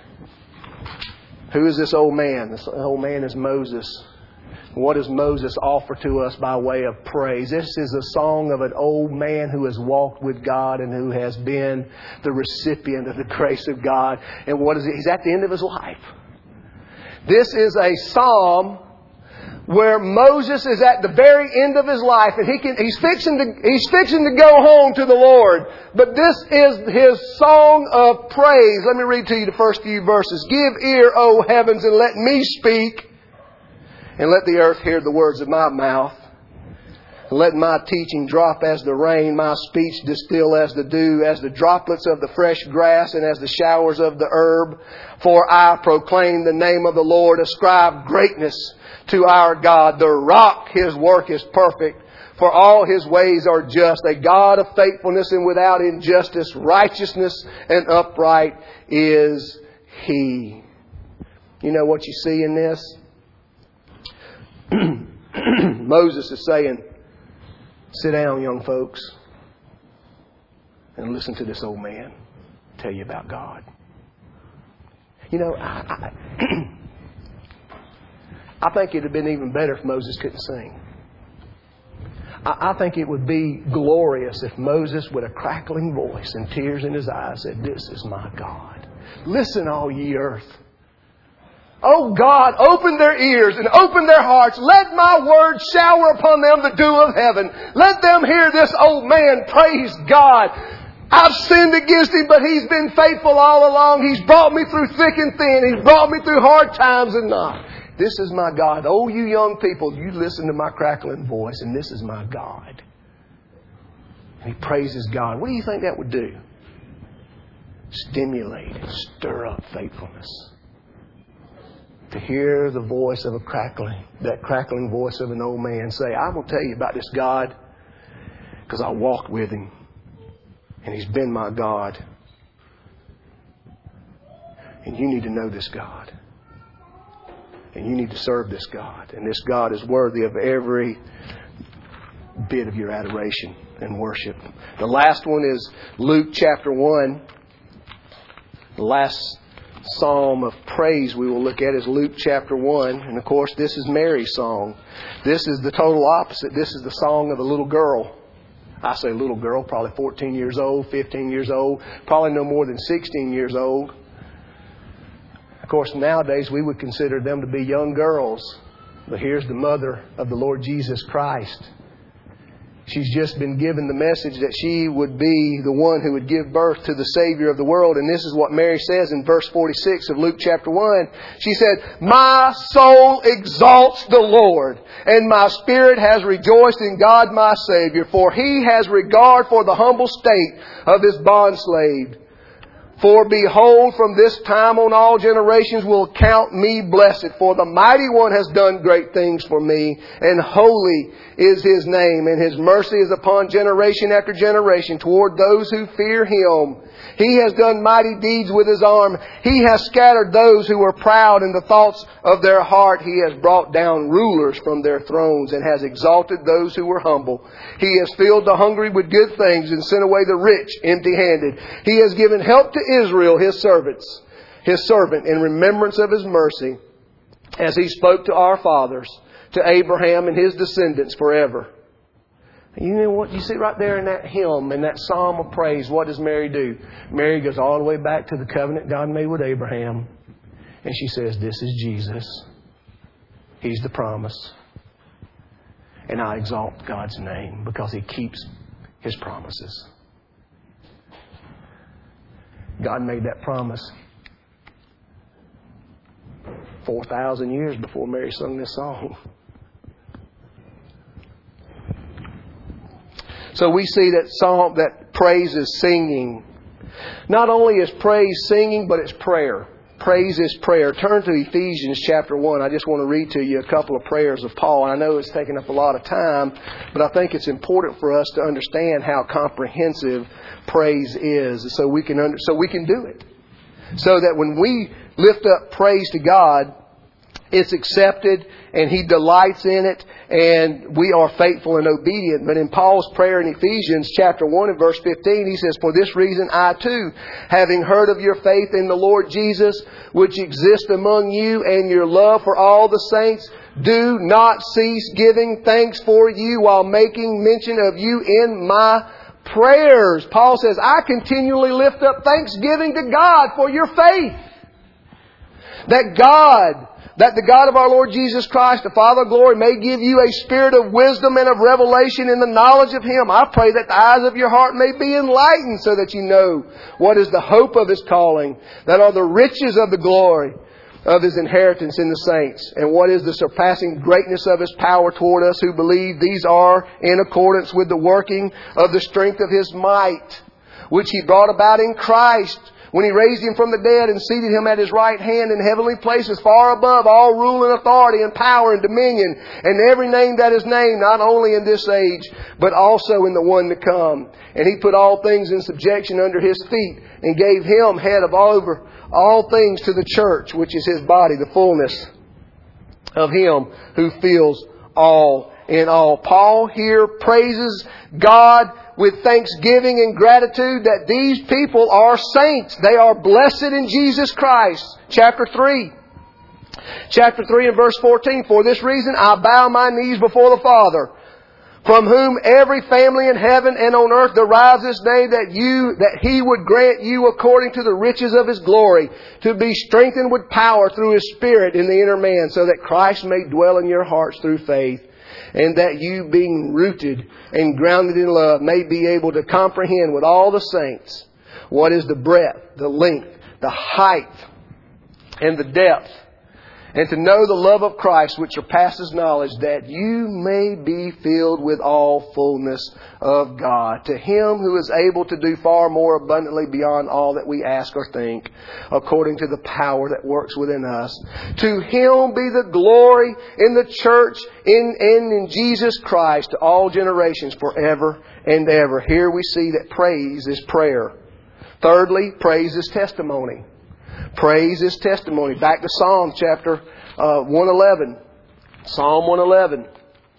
Who is this old man? This old man is Moses. What does Moses offer to us by way of praise? This is a song of an old man who has walked with God and who has been the recipient of the grace of God. And what is it? He's at the end of his life. This is a psalm where Moses is at the very end of his life, and he's fixing to go home to the Lord. But this is his song of praise. Let me read to you the first few verses. Give ear, O heavens, and let me speak, and let the earth hear the words of my mouth. Let my teaching drop as the rain, my speech distill as the dew, as the droplets of the fresh grass and as the showers of the herb. For I proclaim the name of the Lord, ascribe greatness to our God. The rock, His work is perfect, for all His ways are just. A God of faithfulness and without injustice, righteousness and upright is He. You know what you see in this? Moses is saying, sit down, young folks, and listen to this old man tell you about God. You know, I think it would have been even better if Moses couldn't sing. I think it would be glorious if Moses, with a crackling voice and tears in his eyes, said, this is my God. Listen, all ye earth. Oh God, open their ears and open their hearts. Let my word shower upon them the dew of heaven. Let them hear this old man praise God. I've sinned against Him, but He's been faithful all along. He's brought me through thick and thin. He's brought me through hard times and not. This is my God. Oh, you young people, you listen to my crackling voice, and this is my God. And he praises God. What do you think that would do? Stimulate and stir up faithfulness. To hear the voice of that crackling voice of an old man say, I'm going to tell you about this God because I walked with Him and He's been my God. And you need to know this God. And you need to serve this God. And this God is worthy of every bit of your adoration and worship. The last one is Luke chapter 1. The last psalm of praise we will look at is Luke chapter 1. And of course, this is Mary's song. This is the total opposite. This is the song of a little girl. I say little girl, probably 14 years old, 15 years old, probably no more than 16 years old. Of course, nowadays we would consider them to be young girls. But here's the mother of the Lord Jesus Christ. She's just been given the message that she would be the one who would give birth to the Savior of the world. And this is what Mary says in verse 46 of Luke chapter 1. She said, my soul exalts the Lord, and my spirit has rejoiced in God my Savior, for He has regard for the humble state of His bondslave. For behold, from this time on all generations will count me blessed. For the Mighty One has done great things for me, and holy is His name, and His mercy is upon generation after generation toward those who fear Him. He has done mighty deeds with His arm. He has scattered those who were proud in the thoughts of their heart. He has brought down rulers from their thrones and has exalted those who were humble. He has filled the hungry with good things and sent away the rich empty-handed. He has given help to Israel, His servant, in remembrance of His mercy, as He spoke to our fathers, to Abraham and his descendants forever. You know what you see right there in that hymn, in that psalm of praise? What does Mary do? Mary goes all the way back to the covenant God made with Abraham. And she says, this is Jesus. He's the promise. And I exalt God's name because He keeps His promises. God made that promise 4,000 years before Mary sung this song. So we see that praise is singing. Not only is praise singing, but it's prayer. Praise is prayer. Turn to Ephesians chapter 1. I just want to read to you a couple of prayers of Paul. I know it's taken up a lot of time, but I think it's important for us to understand how comprehensive praise is, so we can do it. So that when we lift up praise to God, it's accepted and He delights in it, and we are faithful and obedient. But in Paul's prayer in Ephesians chapter 1 and verse 15, he says, for this reason I too, having heard of your faith in the Lord Jesus, which exists among you, and your love for all the saints, do not cease giving thanks for you while making mention of you in my prayers. Paul says, I continually lift up thanksgiving to God for your faith. That the God of our Lord Jesus Christ, the Father of glory, may give you a spirit of wisdom and of revelation in the knowledge of Him. I pray that the eyes of your heart may be enlightened so that you know what is the hope of His calling, that are the riches of the glory of His inheritance in the saints, and what is the surpassing greatness of His power toward us who believe. These are in accordance with the working of the strength of His might, which He brought about in Christ, when He raised Him from the dead and seated Him at His right hand in heavenly places, far above all rule and authority and power and dominion, and every name that is named, not only in this age, but also in the one to come. And He put all things in subjection under His feet, and gave Him head of over all things to the church, which is His body, the fullness of Him who fills all in all. Paul here praises God with thanksgiving and gratitude that these people are saints. They are blessed in Jesus Christ. Chapter 3 and verse 14. For this reason I bow my knees before the Father, from whom every family in heaven and on earth derives its name, that He would grant you according to the riches of His glory, to be strengthened with power through His Spirit in the inner man, so that Christ may dwell in your hearts through faith, and that you, being rooted and grounded in love, may be able to comprehend with all the saints what is the breadth, the length, the height, and the depth, and to know the love of Christ which surpasses knowledge, that you may be filled with all fullness of God. To Him who is able to do far more abundantly beyond all that we ask or think, according to the power that works within us. To Him be the glory in the church and in Jesus Christ to all generations forever and ever. Here we see that praise is prayer. Thirdly, praise is testimony. Praise is testimony. Back to Psalm chapter 111. Psalm 111.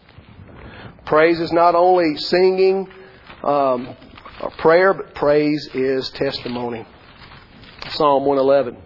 Praise is not only singing or prayer, but praise is testimony. Psalm 111.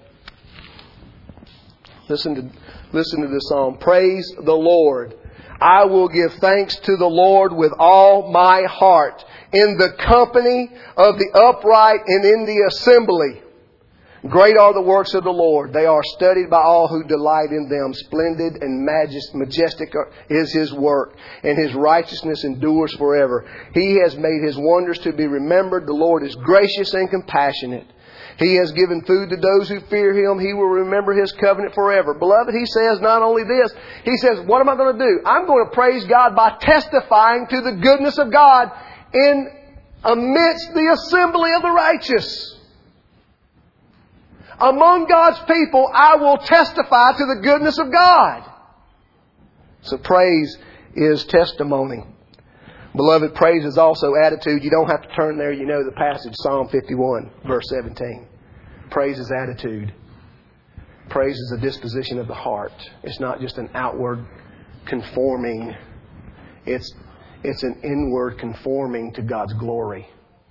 Listen to this psalm. Praise the Lord. I will give thanks to the Lord with all my heart, in the company of the upright and in the assembly. Great are the works of the Lord. They are studied by all who delight in them. Splendid and majestic is His work, and His righteousness endures forever. He has made His wonders to be remembered. The Lord is gracious and compassionate. He has given food to those who fear Him. He will remember His covenant forever. Beloved, He says not only this, He says, what am I going to do? I'm going to praise God by testifying to the goodness of God amidst the assembly of the righteous. Among God's people, I will testify to the goodness of God. So praise is testimony. Beloved, praise is also attitude. You don't have to turn there. You know the passage, Psalm 51, verse 17. Praise is attitude. Praise is a disposition of the heart. It's not just an outward conforming. It's an inward conforming to God's glory.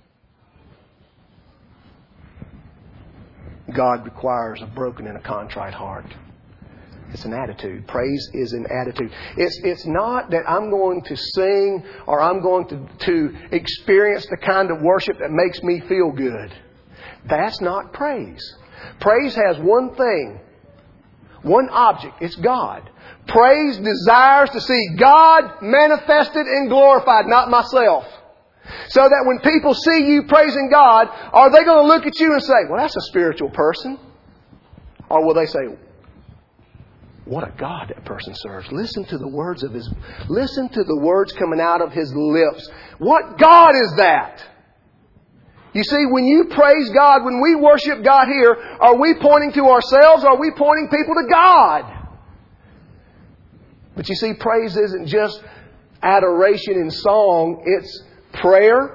God requires a broken and a contrite heart. It's an attitude. Praise is an attitude. It's not that I'm going to sing or I'm going to experience the kind of worship that makes me feel good. That's not praise. Praise has one thing, one object. It's God. Praise desires to see God manifested and glorified, not myself. So that when people see you praising God, are they going to look at you and say, well, that's a spiritual person? Or will they say, what a God that person serves. Listen to the words coming out of His lips. What God is that? You see, when you praise God, when we worship God here, are we pointing to ourselves or are we pointing people to God? But you see, praise isn't just adoration in song. It's prayer.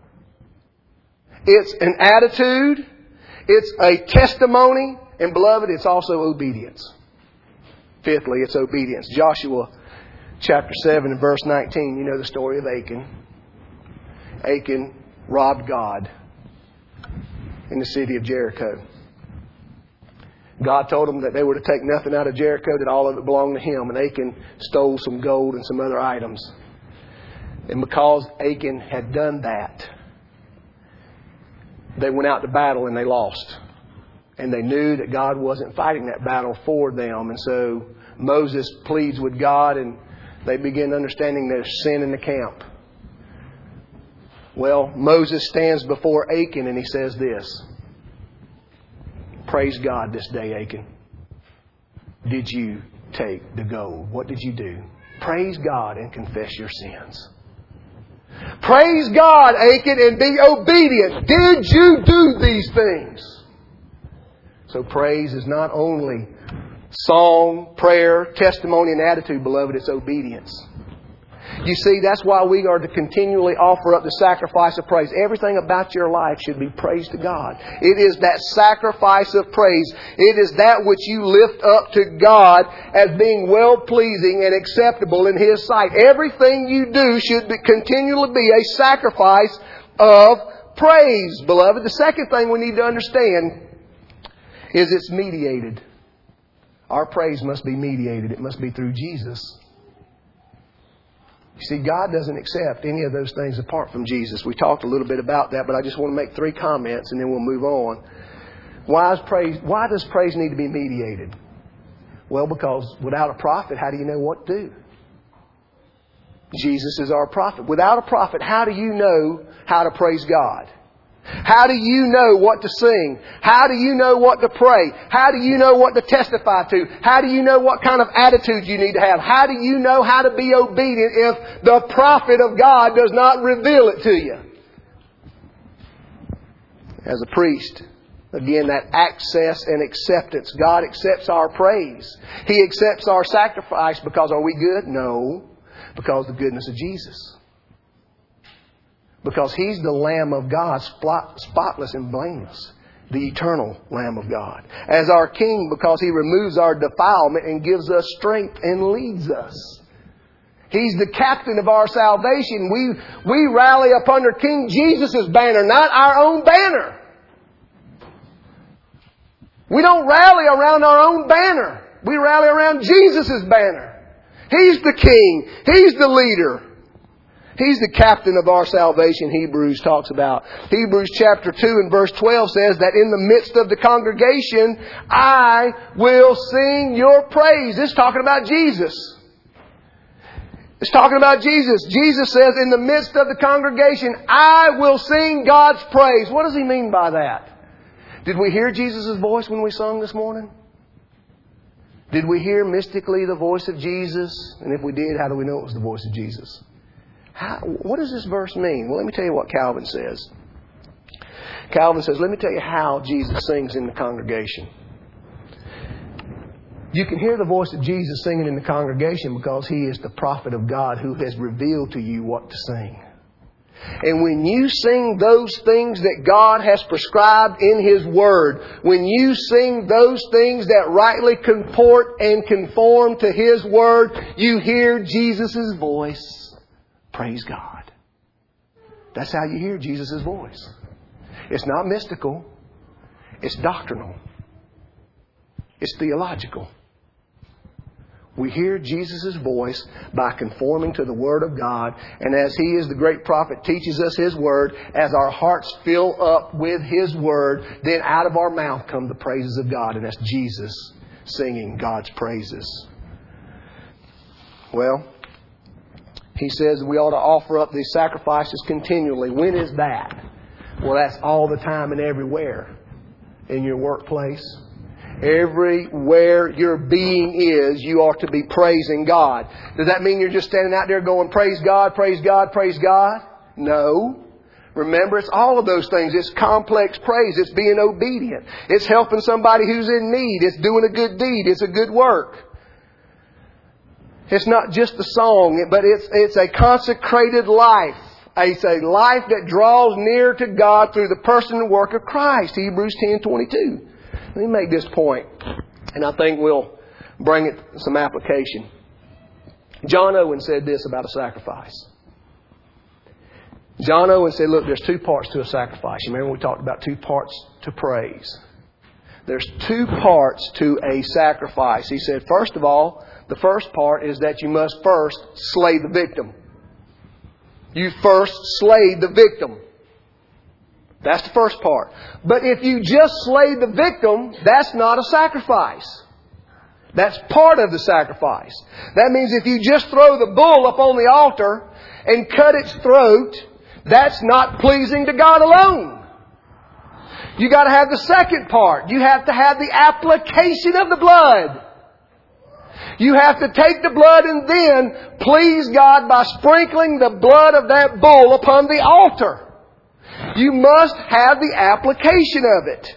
It's an attitude. It's a testimony. And beloved, it's also obedience. Fifthly, it's obedience. Joshua chapter 7 and verse 19. You know the story of Achan. Achan robbed God in the city of Jericho. God told them that they were to take nothing out of Jericho, that all of it belonged to him. And Achan stole some gold and some other items. And because Achan had done that, they went out to battle and they lost. And they knew that God wasn't fighting that battle for them. And so Moses pleads with God and they begin understanding there's sin in the camp. Well, Moses stands before Achan and he says this. Praise God this day, Achan. Did you take the gold? What did you do? Praise God and confess your sins. Praise God, Achan, and be obedient. Did you do these things? So praise is not only song, prayer, testimony, and attitude, beloved. It's obedience. You see, that's why we are to continually offer up the sacrifice of praise. Everything about your life should be praise to God. It is that sacrifice of praise. It is that which you lift up to God as being well-pleasing and acceptable in His sight. Everything you do should continually be a sacrifice of praise, beloved. The second thing we need to understand is it's mediated. Our praise must be mediated. It must be through Jesus. You see, God doesn't accept any of those things apart from Jesus. We talked a little bit about that, but I just want to make 3 comments and then we'll move on. Why does praise need to be mediated? Well, because without a prophet, how do you know what to do? Jesus is our prophet. Without a prophet, how do you know how to praise God? How do you know what to sing? How do you know what to pray? How do you know what to testify to? How do you know what kind of attitude you need to have? How do you know how to be obedient if the prophet of God does not reveal it to you? As a priest, again, that access and acceptance. God accepts our praise. He accepts our sacrifice because are we good? No. Because of the goodness of Jesus. Because He's the Lamb of God, spotless and blameless. The eternal Lamb of God. As our King, because He removes our defilement and gives us strength and leads us. He's the captain of our salvation. We rally up under King Jesus' banner, not our own banner. We don't rally around our own banner. We rally around Jesus' banner. He's the King. He's the leader. He's the captain of our salvation, Hebrews talks about. Hebrews chapter 2 and verse 12 says that in the midst of the congregation, I will sing your praise. It's talking about Jesus. It's talking about Jesus. Jesus says in the midst of the congregation, I will sing God's praise. What does He mean by that? Did we hear Jesus' voice when we sung this morning? Did we hear mystically the voice of Jesus? And if we did, how do we know it was the voice of Jesus? What does this verse mean? Well, let me tell you what Calvin says. Calvin says, let me tell you how Jesus sings in the congregation. You can hear the voice of Jesus singing in the congregation because He is the prophet of God who has revealed to you what to sing. And when you sing those things that God has prescribed in His Word, when you sing those things that rightly comport and conform to His Word, you hear Jesus' voice. Praise God. That's how you hear Jesus' voice. It's not mystical. It's doctrinal. It's theological. We hear Jesus' voice by conforming to the Word of God. And as He is the great prophet, teaches us His Word, as our hearts fill up with His Word, then out of our mouth come the praises of God. And that's Jesus singing God's praises. Well, He says we ought to offer up these sacrifices continually. When is that? Well, that's all the time and everywhere. In your workplace. Everywhere your being is, you ought to be praising God. Does that mean you're just standing out there going, praise God, praise God, praise God? No. Remember, it's all of those things. It's complex praise. It's being obedient. It's helping somebody who's in need. It's doing a good deed. It's a good work. It's not just a song, but it's a consecrated life. It's a life that draws near to God through the person and work of Christ. Hebrews 10:22. Let me make this point, and I think we'll bring it some application. John Owen said this about a sacrifice. John Owen said, look, there's two parts to a sacrifice. You remember we talked about two parts to praise. There's two parts to a sacrifice. He said, first of all, the first part is that you must first slay the victim. You first slay the victim. That's the first part. But if you just slay the victim, that's not a sacrifice. That's part of the sacrifice. That means if you just throw the bull up on the altar and cut its throat, that's not pleasing to God alone. You got to have the second part. You have to have the application of the blood. You have to take the blood and then please God by sprinkling the blood of that bull upon the altar. You must have the application of it.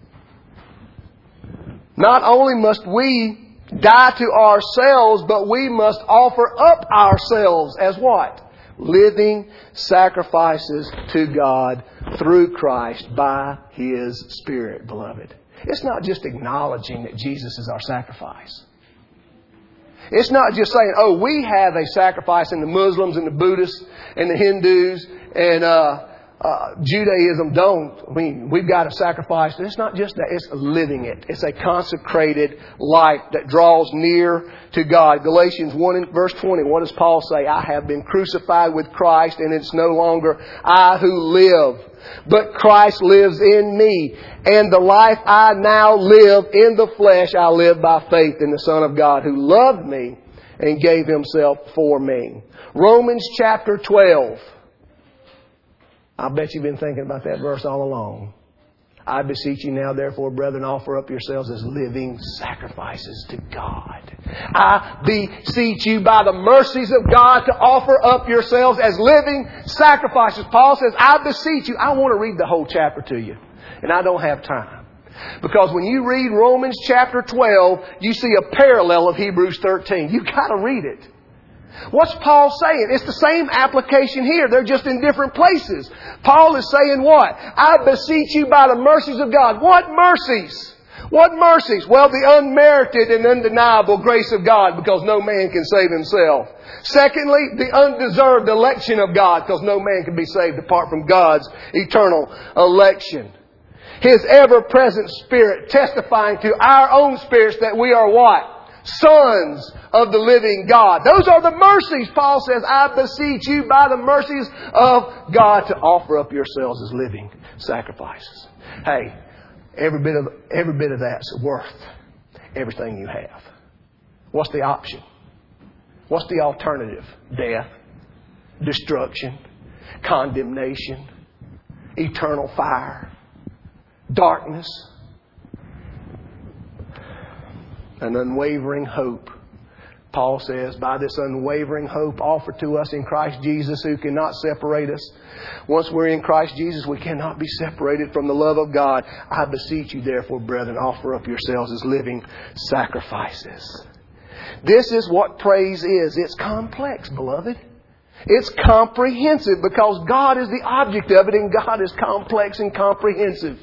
Not only must we die to ourselves, but we must offer up ourselves as what? Living sacrifices to God through Christ by His Spirit, beloved. It's not just acknowledging that Jesus is our sacrifice. It's not just saying, oh, we have a sacrifice in the Muslims and the Buddhists and the Hindus and Judaism don't. I mean, we've got to sacrifice. It's not just that. It's living it. It's a consecrated life that draws near to God. Galatians 1 and verse 20. What does Paul say? I have been crucified with Christ, and it's no longer I who live, but Christ lives in me. And the life I now live in the flesh, I live by faith in the Son of God who loved me and gave Himself for me. Romans chapter 12. I bet you've been thinking about that verse all along. I beseech you now, therefore, brethren, offer up yourselves as living sacrifices to God. I beseech you by the mercies of God to offer up yourselves as living sacrifices. Paul says, I beseech you. I want to read the whole chapter to you, and I don't have time. Because when you read Romans chapter 12, you see a parallel of Hebrews 13. You've got to read it. What's Paul saying? It's the same application here. They're just in different places. Paul is saying what? I beseech you by the mercies of God. What mercies? What mercies? Well, the unmerited and undeniable grace of God, because no man can save himself. Secondly, the undeserved election of God, because no man can be saved apart from God's eternal election. His ever-present Spirit testifying to our own spirits that we are what? Sons of the living God. Those are the mercies. Paul says, I beseech you by the mercies of God to offer up yourselves as living sacrifices. Hey, every bit of that's worth everything you have. What's the option? What's the alternative? Death, destruction, condemnation, eternal fire, darkness, an unwavering hope Paul says, by this unwavering hope offered to us in Christ Jesus, who cannot separate us. Once we're in Christ Jesus, we cannot be separated from the love of God. I beseech you, therefore, brethren, offer up yourselves as living sacrifices. This is what praise is. It's complex, beloved. It's comprehensive because God is the object of it, and God is complex and comprehensive.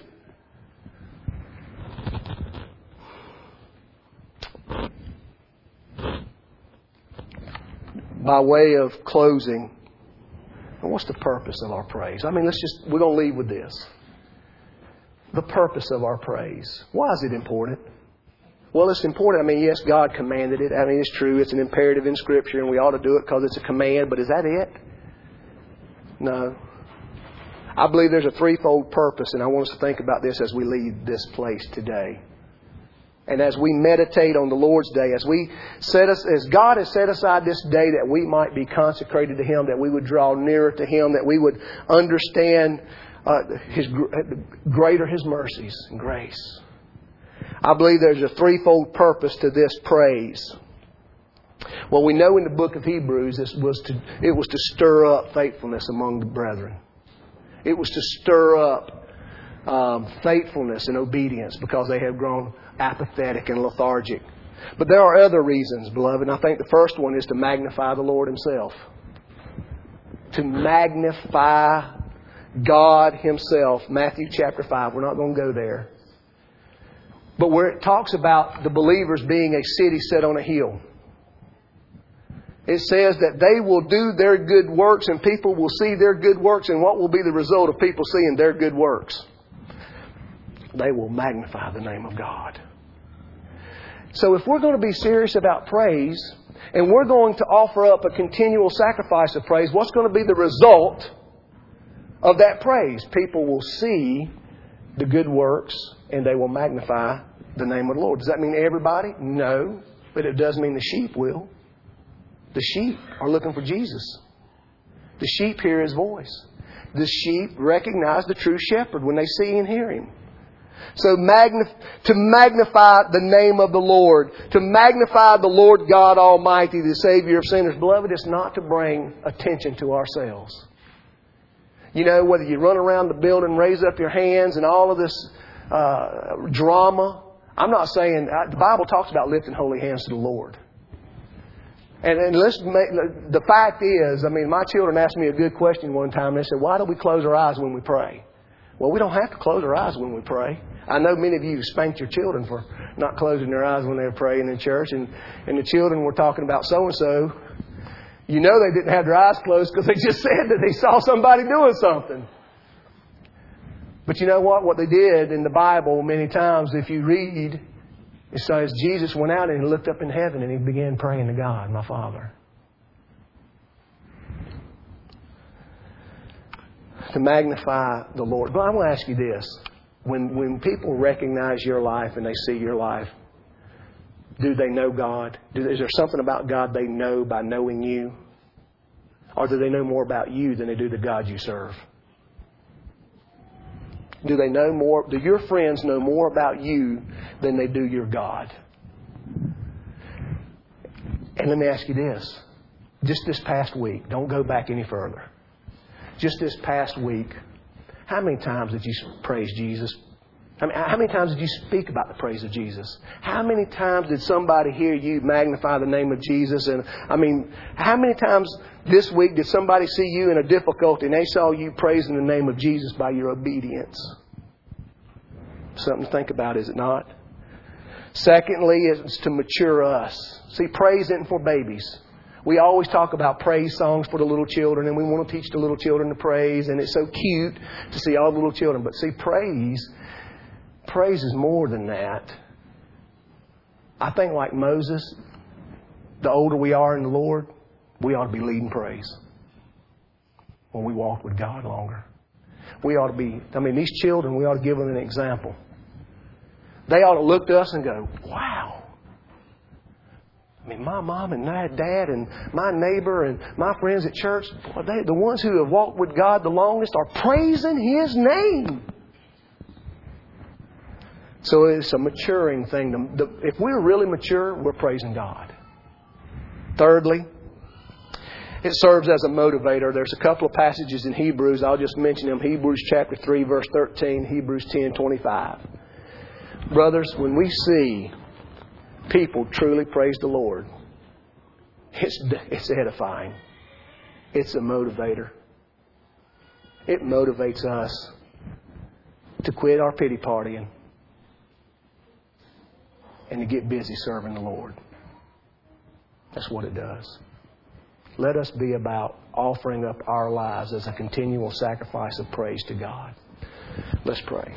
By way of closing, what's the purpose of our praise? We're going to leave with this. The purpose of our praise. Why is it important? Well, it's important. Yes, God commanded it. It's true. It's an imperative in Scripture, and we ought to do it because it's a command. But is that it? No. I believe there's a threefold purpose, and I want us to think about this as we leave this place today. And as we meditate on the Lord's Day, as God has set aside this day that we might be consecrated to Him, that we would draw nearer to Him, that we would understand greater His mercies and grace. I believe there's a threefold purpose to this praise. Well, we know in the book of Hebrews it was to stir up faithfulness among the brethren. It was to stir up faithfulness and obedience because they have grown apathetic and lethargic. But there are other reasons, beloved. And I think the first one is to magnify the Lord Himself. To magnify God Himself. Matthew chapter 5. We're not going to go there. But where it talks about the believers being a city set on a hill. It says that they will do their good works and people will see their good works. And what will be the result of people seeing their good works? They will magnify the name of God. So if we're going to be serious about praise, and we're going to offer up a continual sacrifice of praise, what's going to be the result of that praise? People will see the good works and they will magnify the name of the Lord. Does that mean everybody? No. But it does mean the sheep will. The sheep are looking for Jesus. The sheep hear His voice. The sheep recognize the true shepherd when they see and hear Him. So to magnify the name of the Lord, to magnify the Lord God Almighty, the Savior of sinners. Beloved, it's not to bring attention to ourselves. Whether you run around the building, raise up your hands and all of this drama. I'm not saying, the Bible talks about lifting holy hands to the Lord. And the fact is, my children asked me a good question one time. They said, why do we close our eyes when we pray? Well, we don't have to close our eyes when we pray. I know many of you spanked your children for not closing their eyes when they were praying in church. And the children were talking about so-and-so. They didn't have their eyes closed because they just said that they saw somebody doing something. But you know what? What they did in the Bible many times, if you read, it says Jesus went out and He looked up in heaven and He began praying to God, my Father. To magnify the Lord. But I want to ask you this. When people recognize your life and they see your life, do they know God? Is there something about God they know by knowing you? Or do they know more about you than they do the God you serve? Do they know more? Do your friends know more about you than they do your God? And let me ask you this. Just this past week, don't go back any further. Just this past week, how many times did you praise Jesus? How many times did you speak about the praise of Jesus? How many times did somebody hear you magnify the name of Jesus? And how many times this week did somebody see you in a difficulty and they saw you praising the name of Jesus by your obedience? Something to think about, is it not? Secondly, it's to mature us. See, praise isn't for babies. We always talk about praise songs for the little children, and we want to teach the little children to praise, and it's so cute to see all the little children. But see, praise is more than that. I think like Moses, the older we are in the Lord, we ought to be leading praise when we walk with God longer. We ought to be, these children, we ought to give them an example. They ought to look to us and go, wow. My mom and my dad and my neighbor and my friends at church, the ones who have walked with God the longest are praising His name. So it's a maturing thing. If we're really mature, we're praising God. Thirdly, it serves as a motivator. There's a couple of passages in Hebrews. I'll just mention them. Hebrews chapter 3, verse 13. Hebrews 10:25. Brothers, when we see people truly praise the Lord, it's edifying. It's a motivator. It motivates us to quit our pity partying and to get busy serving the Lord. That's what it does. Let us be about offering up our lives as a continual sacrifice of praise to God. Let's pray.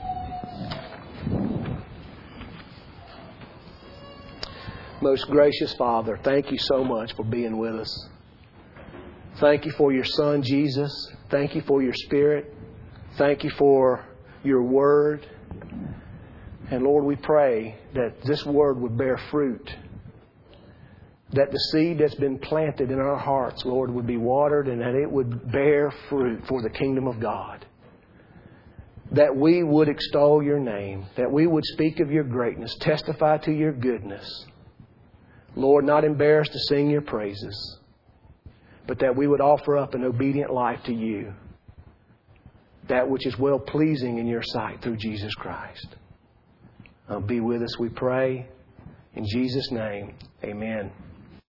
Most gracious Father, thank you so much for being with us. Thank you for your Son, Jesus. Thank you for your Spirit. Thank you for your Word. And Lord, we pray that this Word would bear fruit. That the seed that's been planted in our hearts, Lord, would be watered and that it would bear fruit for the kingdom of God. That we would extol your name. That we would speak of your greatness, testify to your goodness. Lord, not embarrassed to sing your praises, but that we would offer up an obedient life to you. That which is well pleasing in your sight through Jesus Christ. Be with us, we pray. In Jesus' name, amen.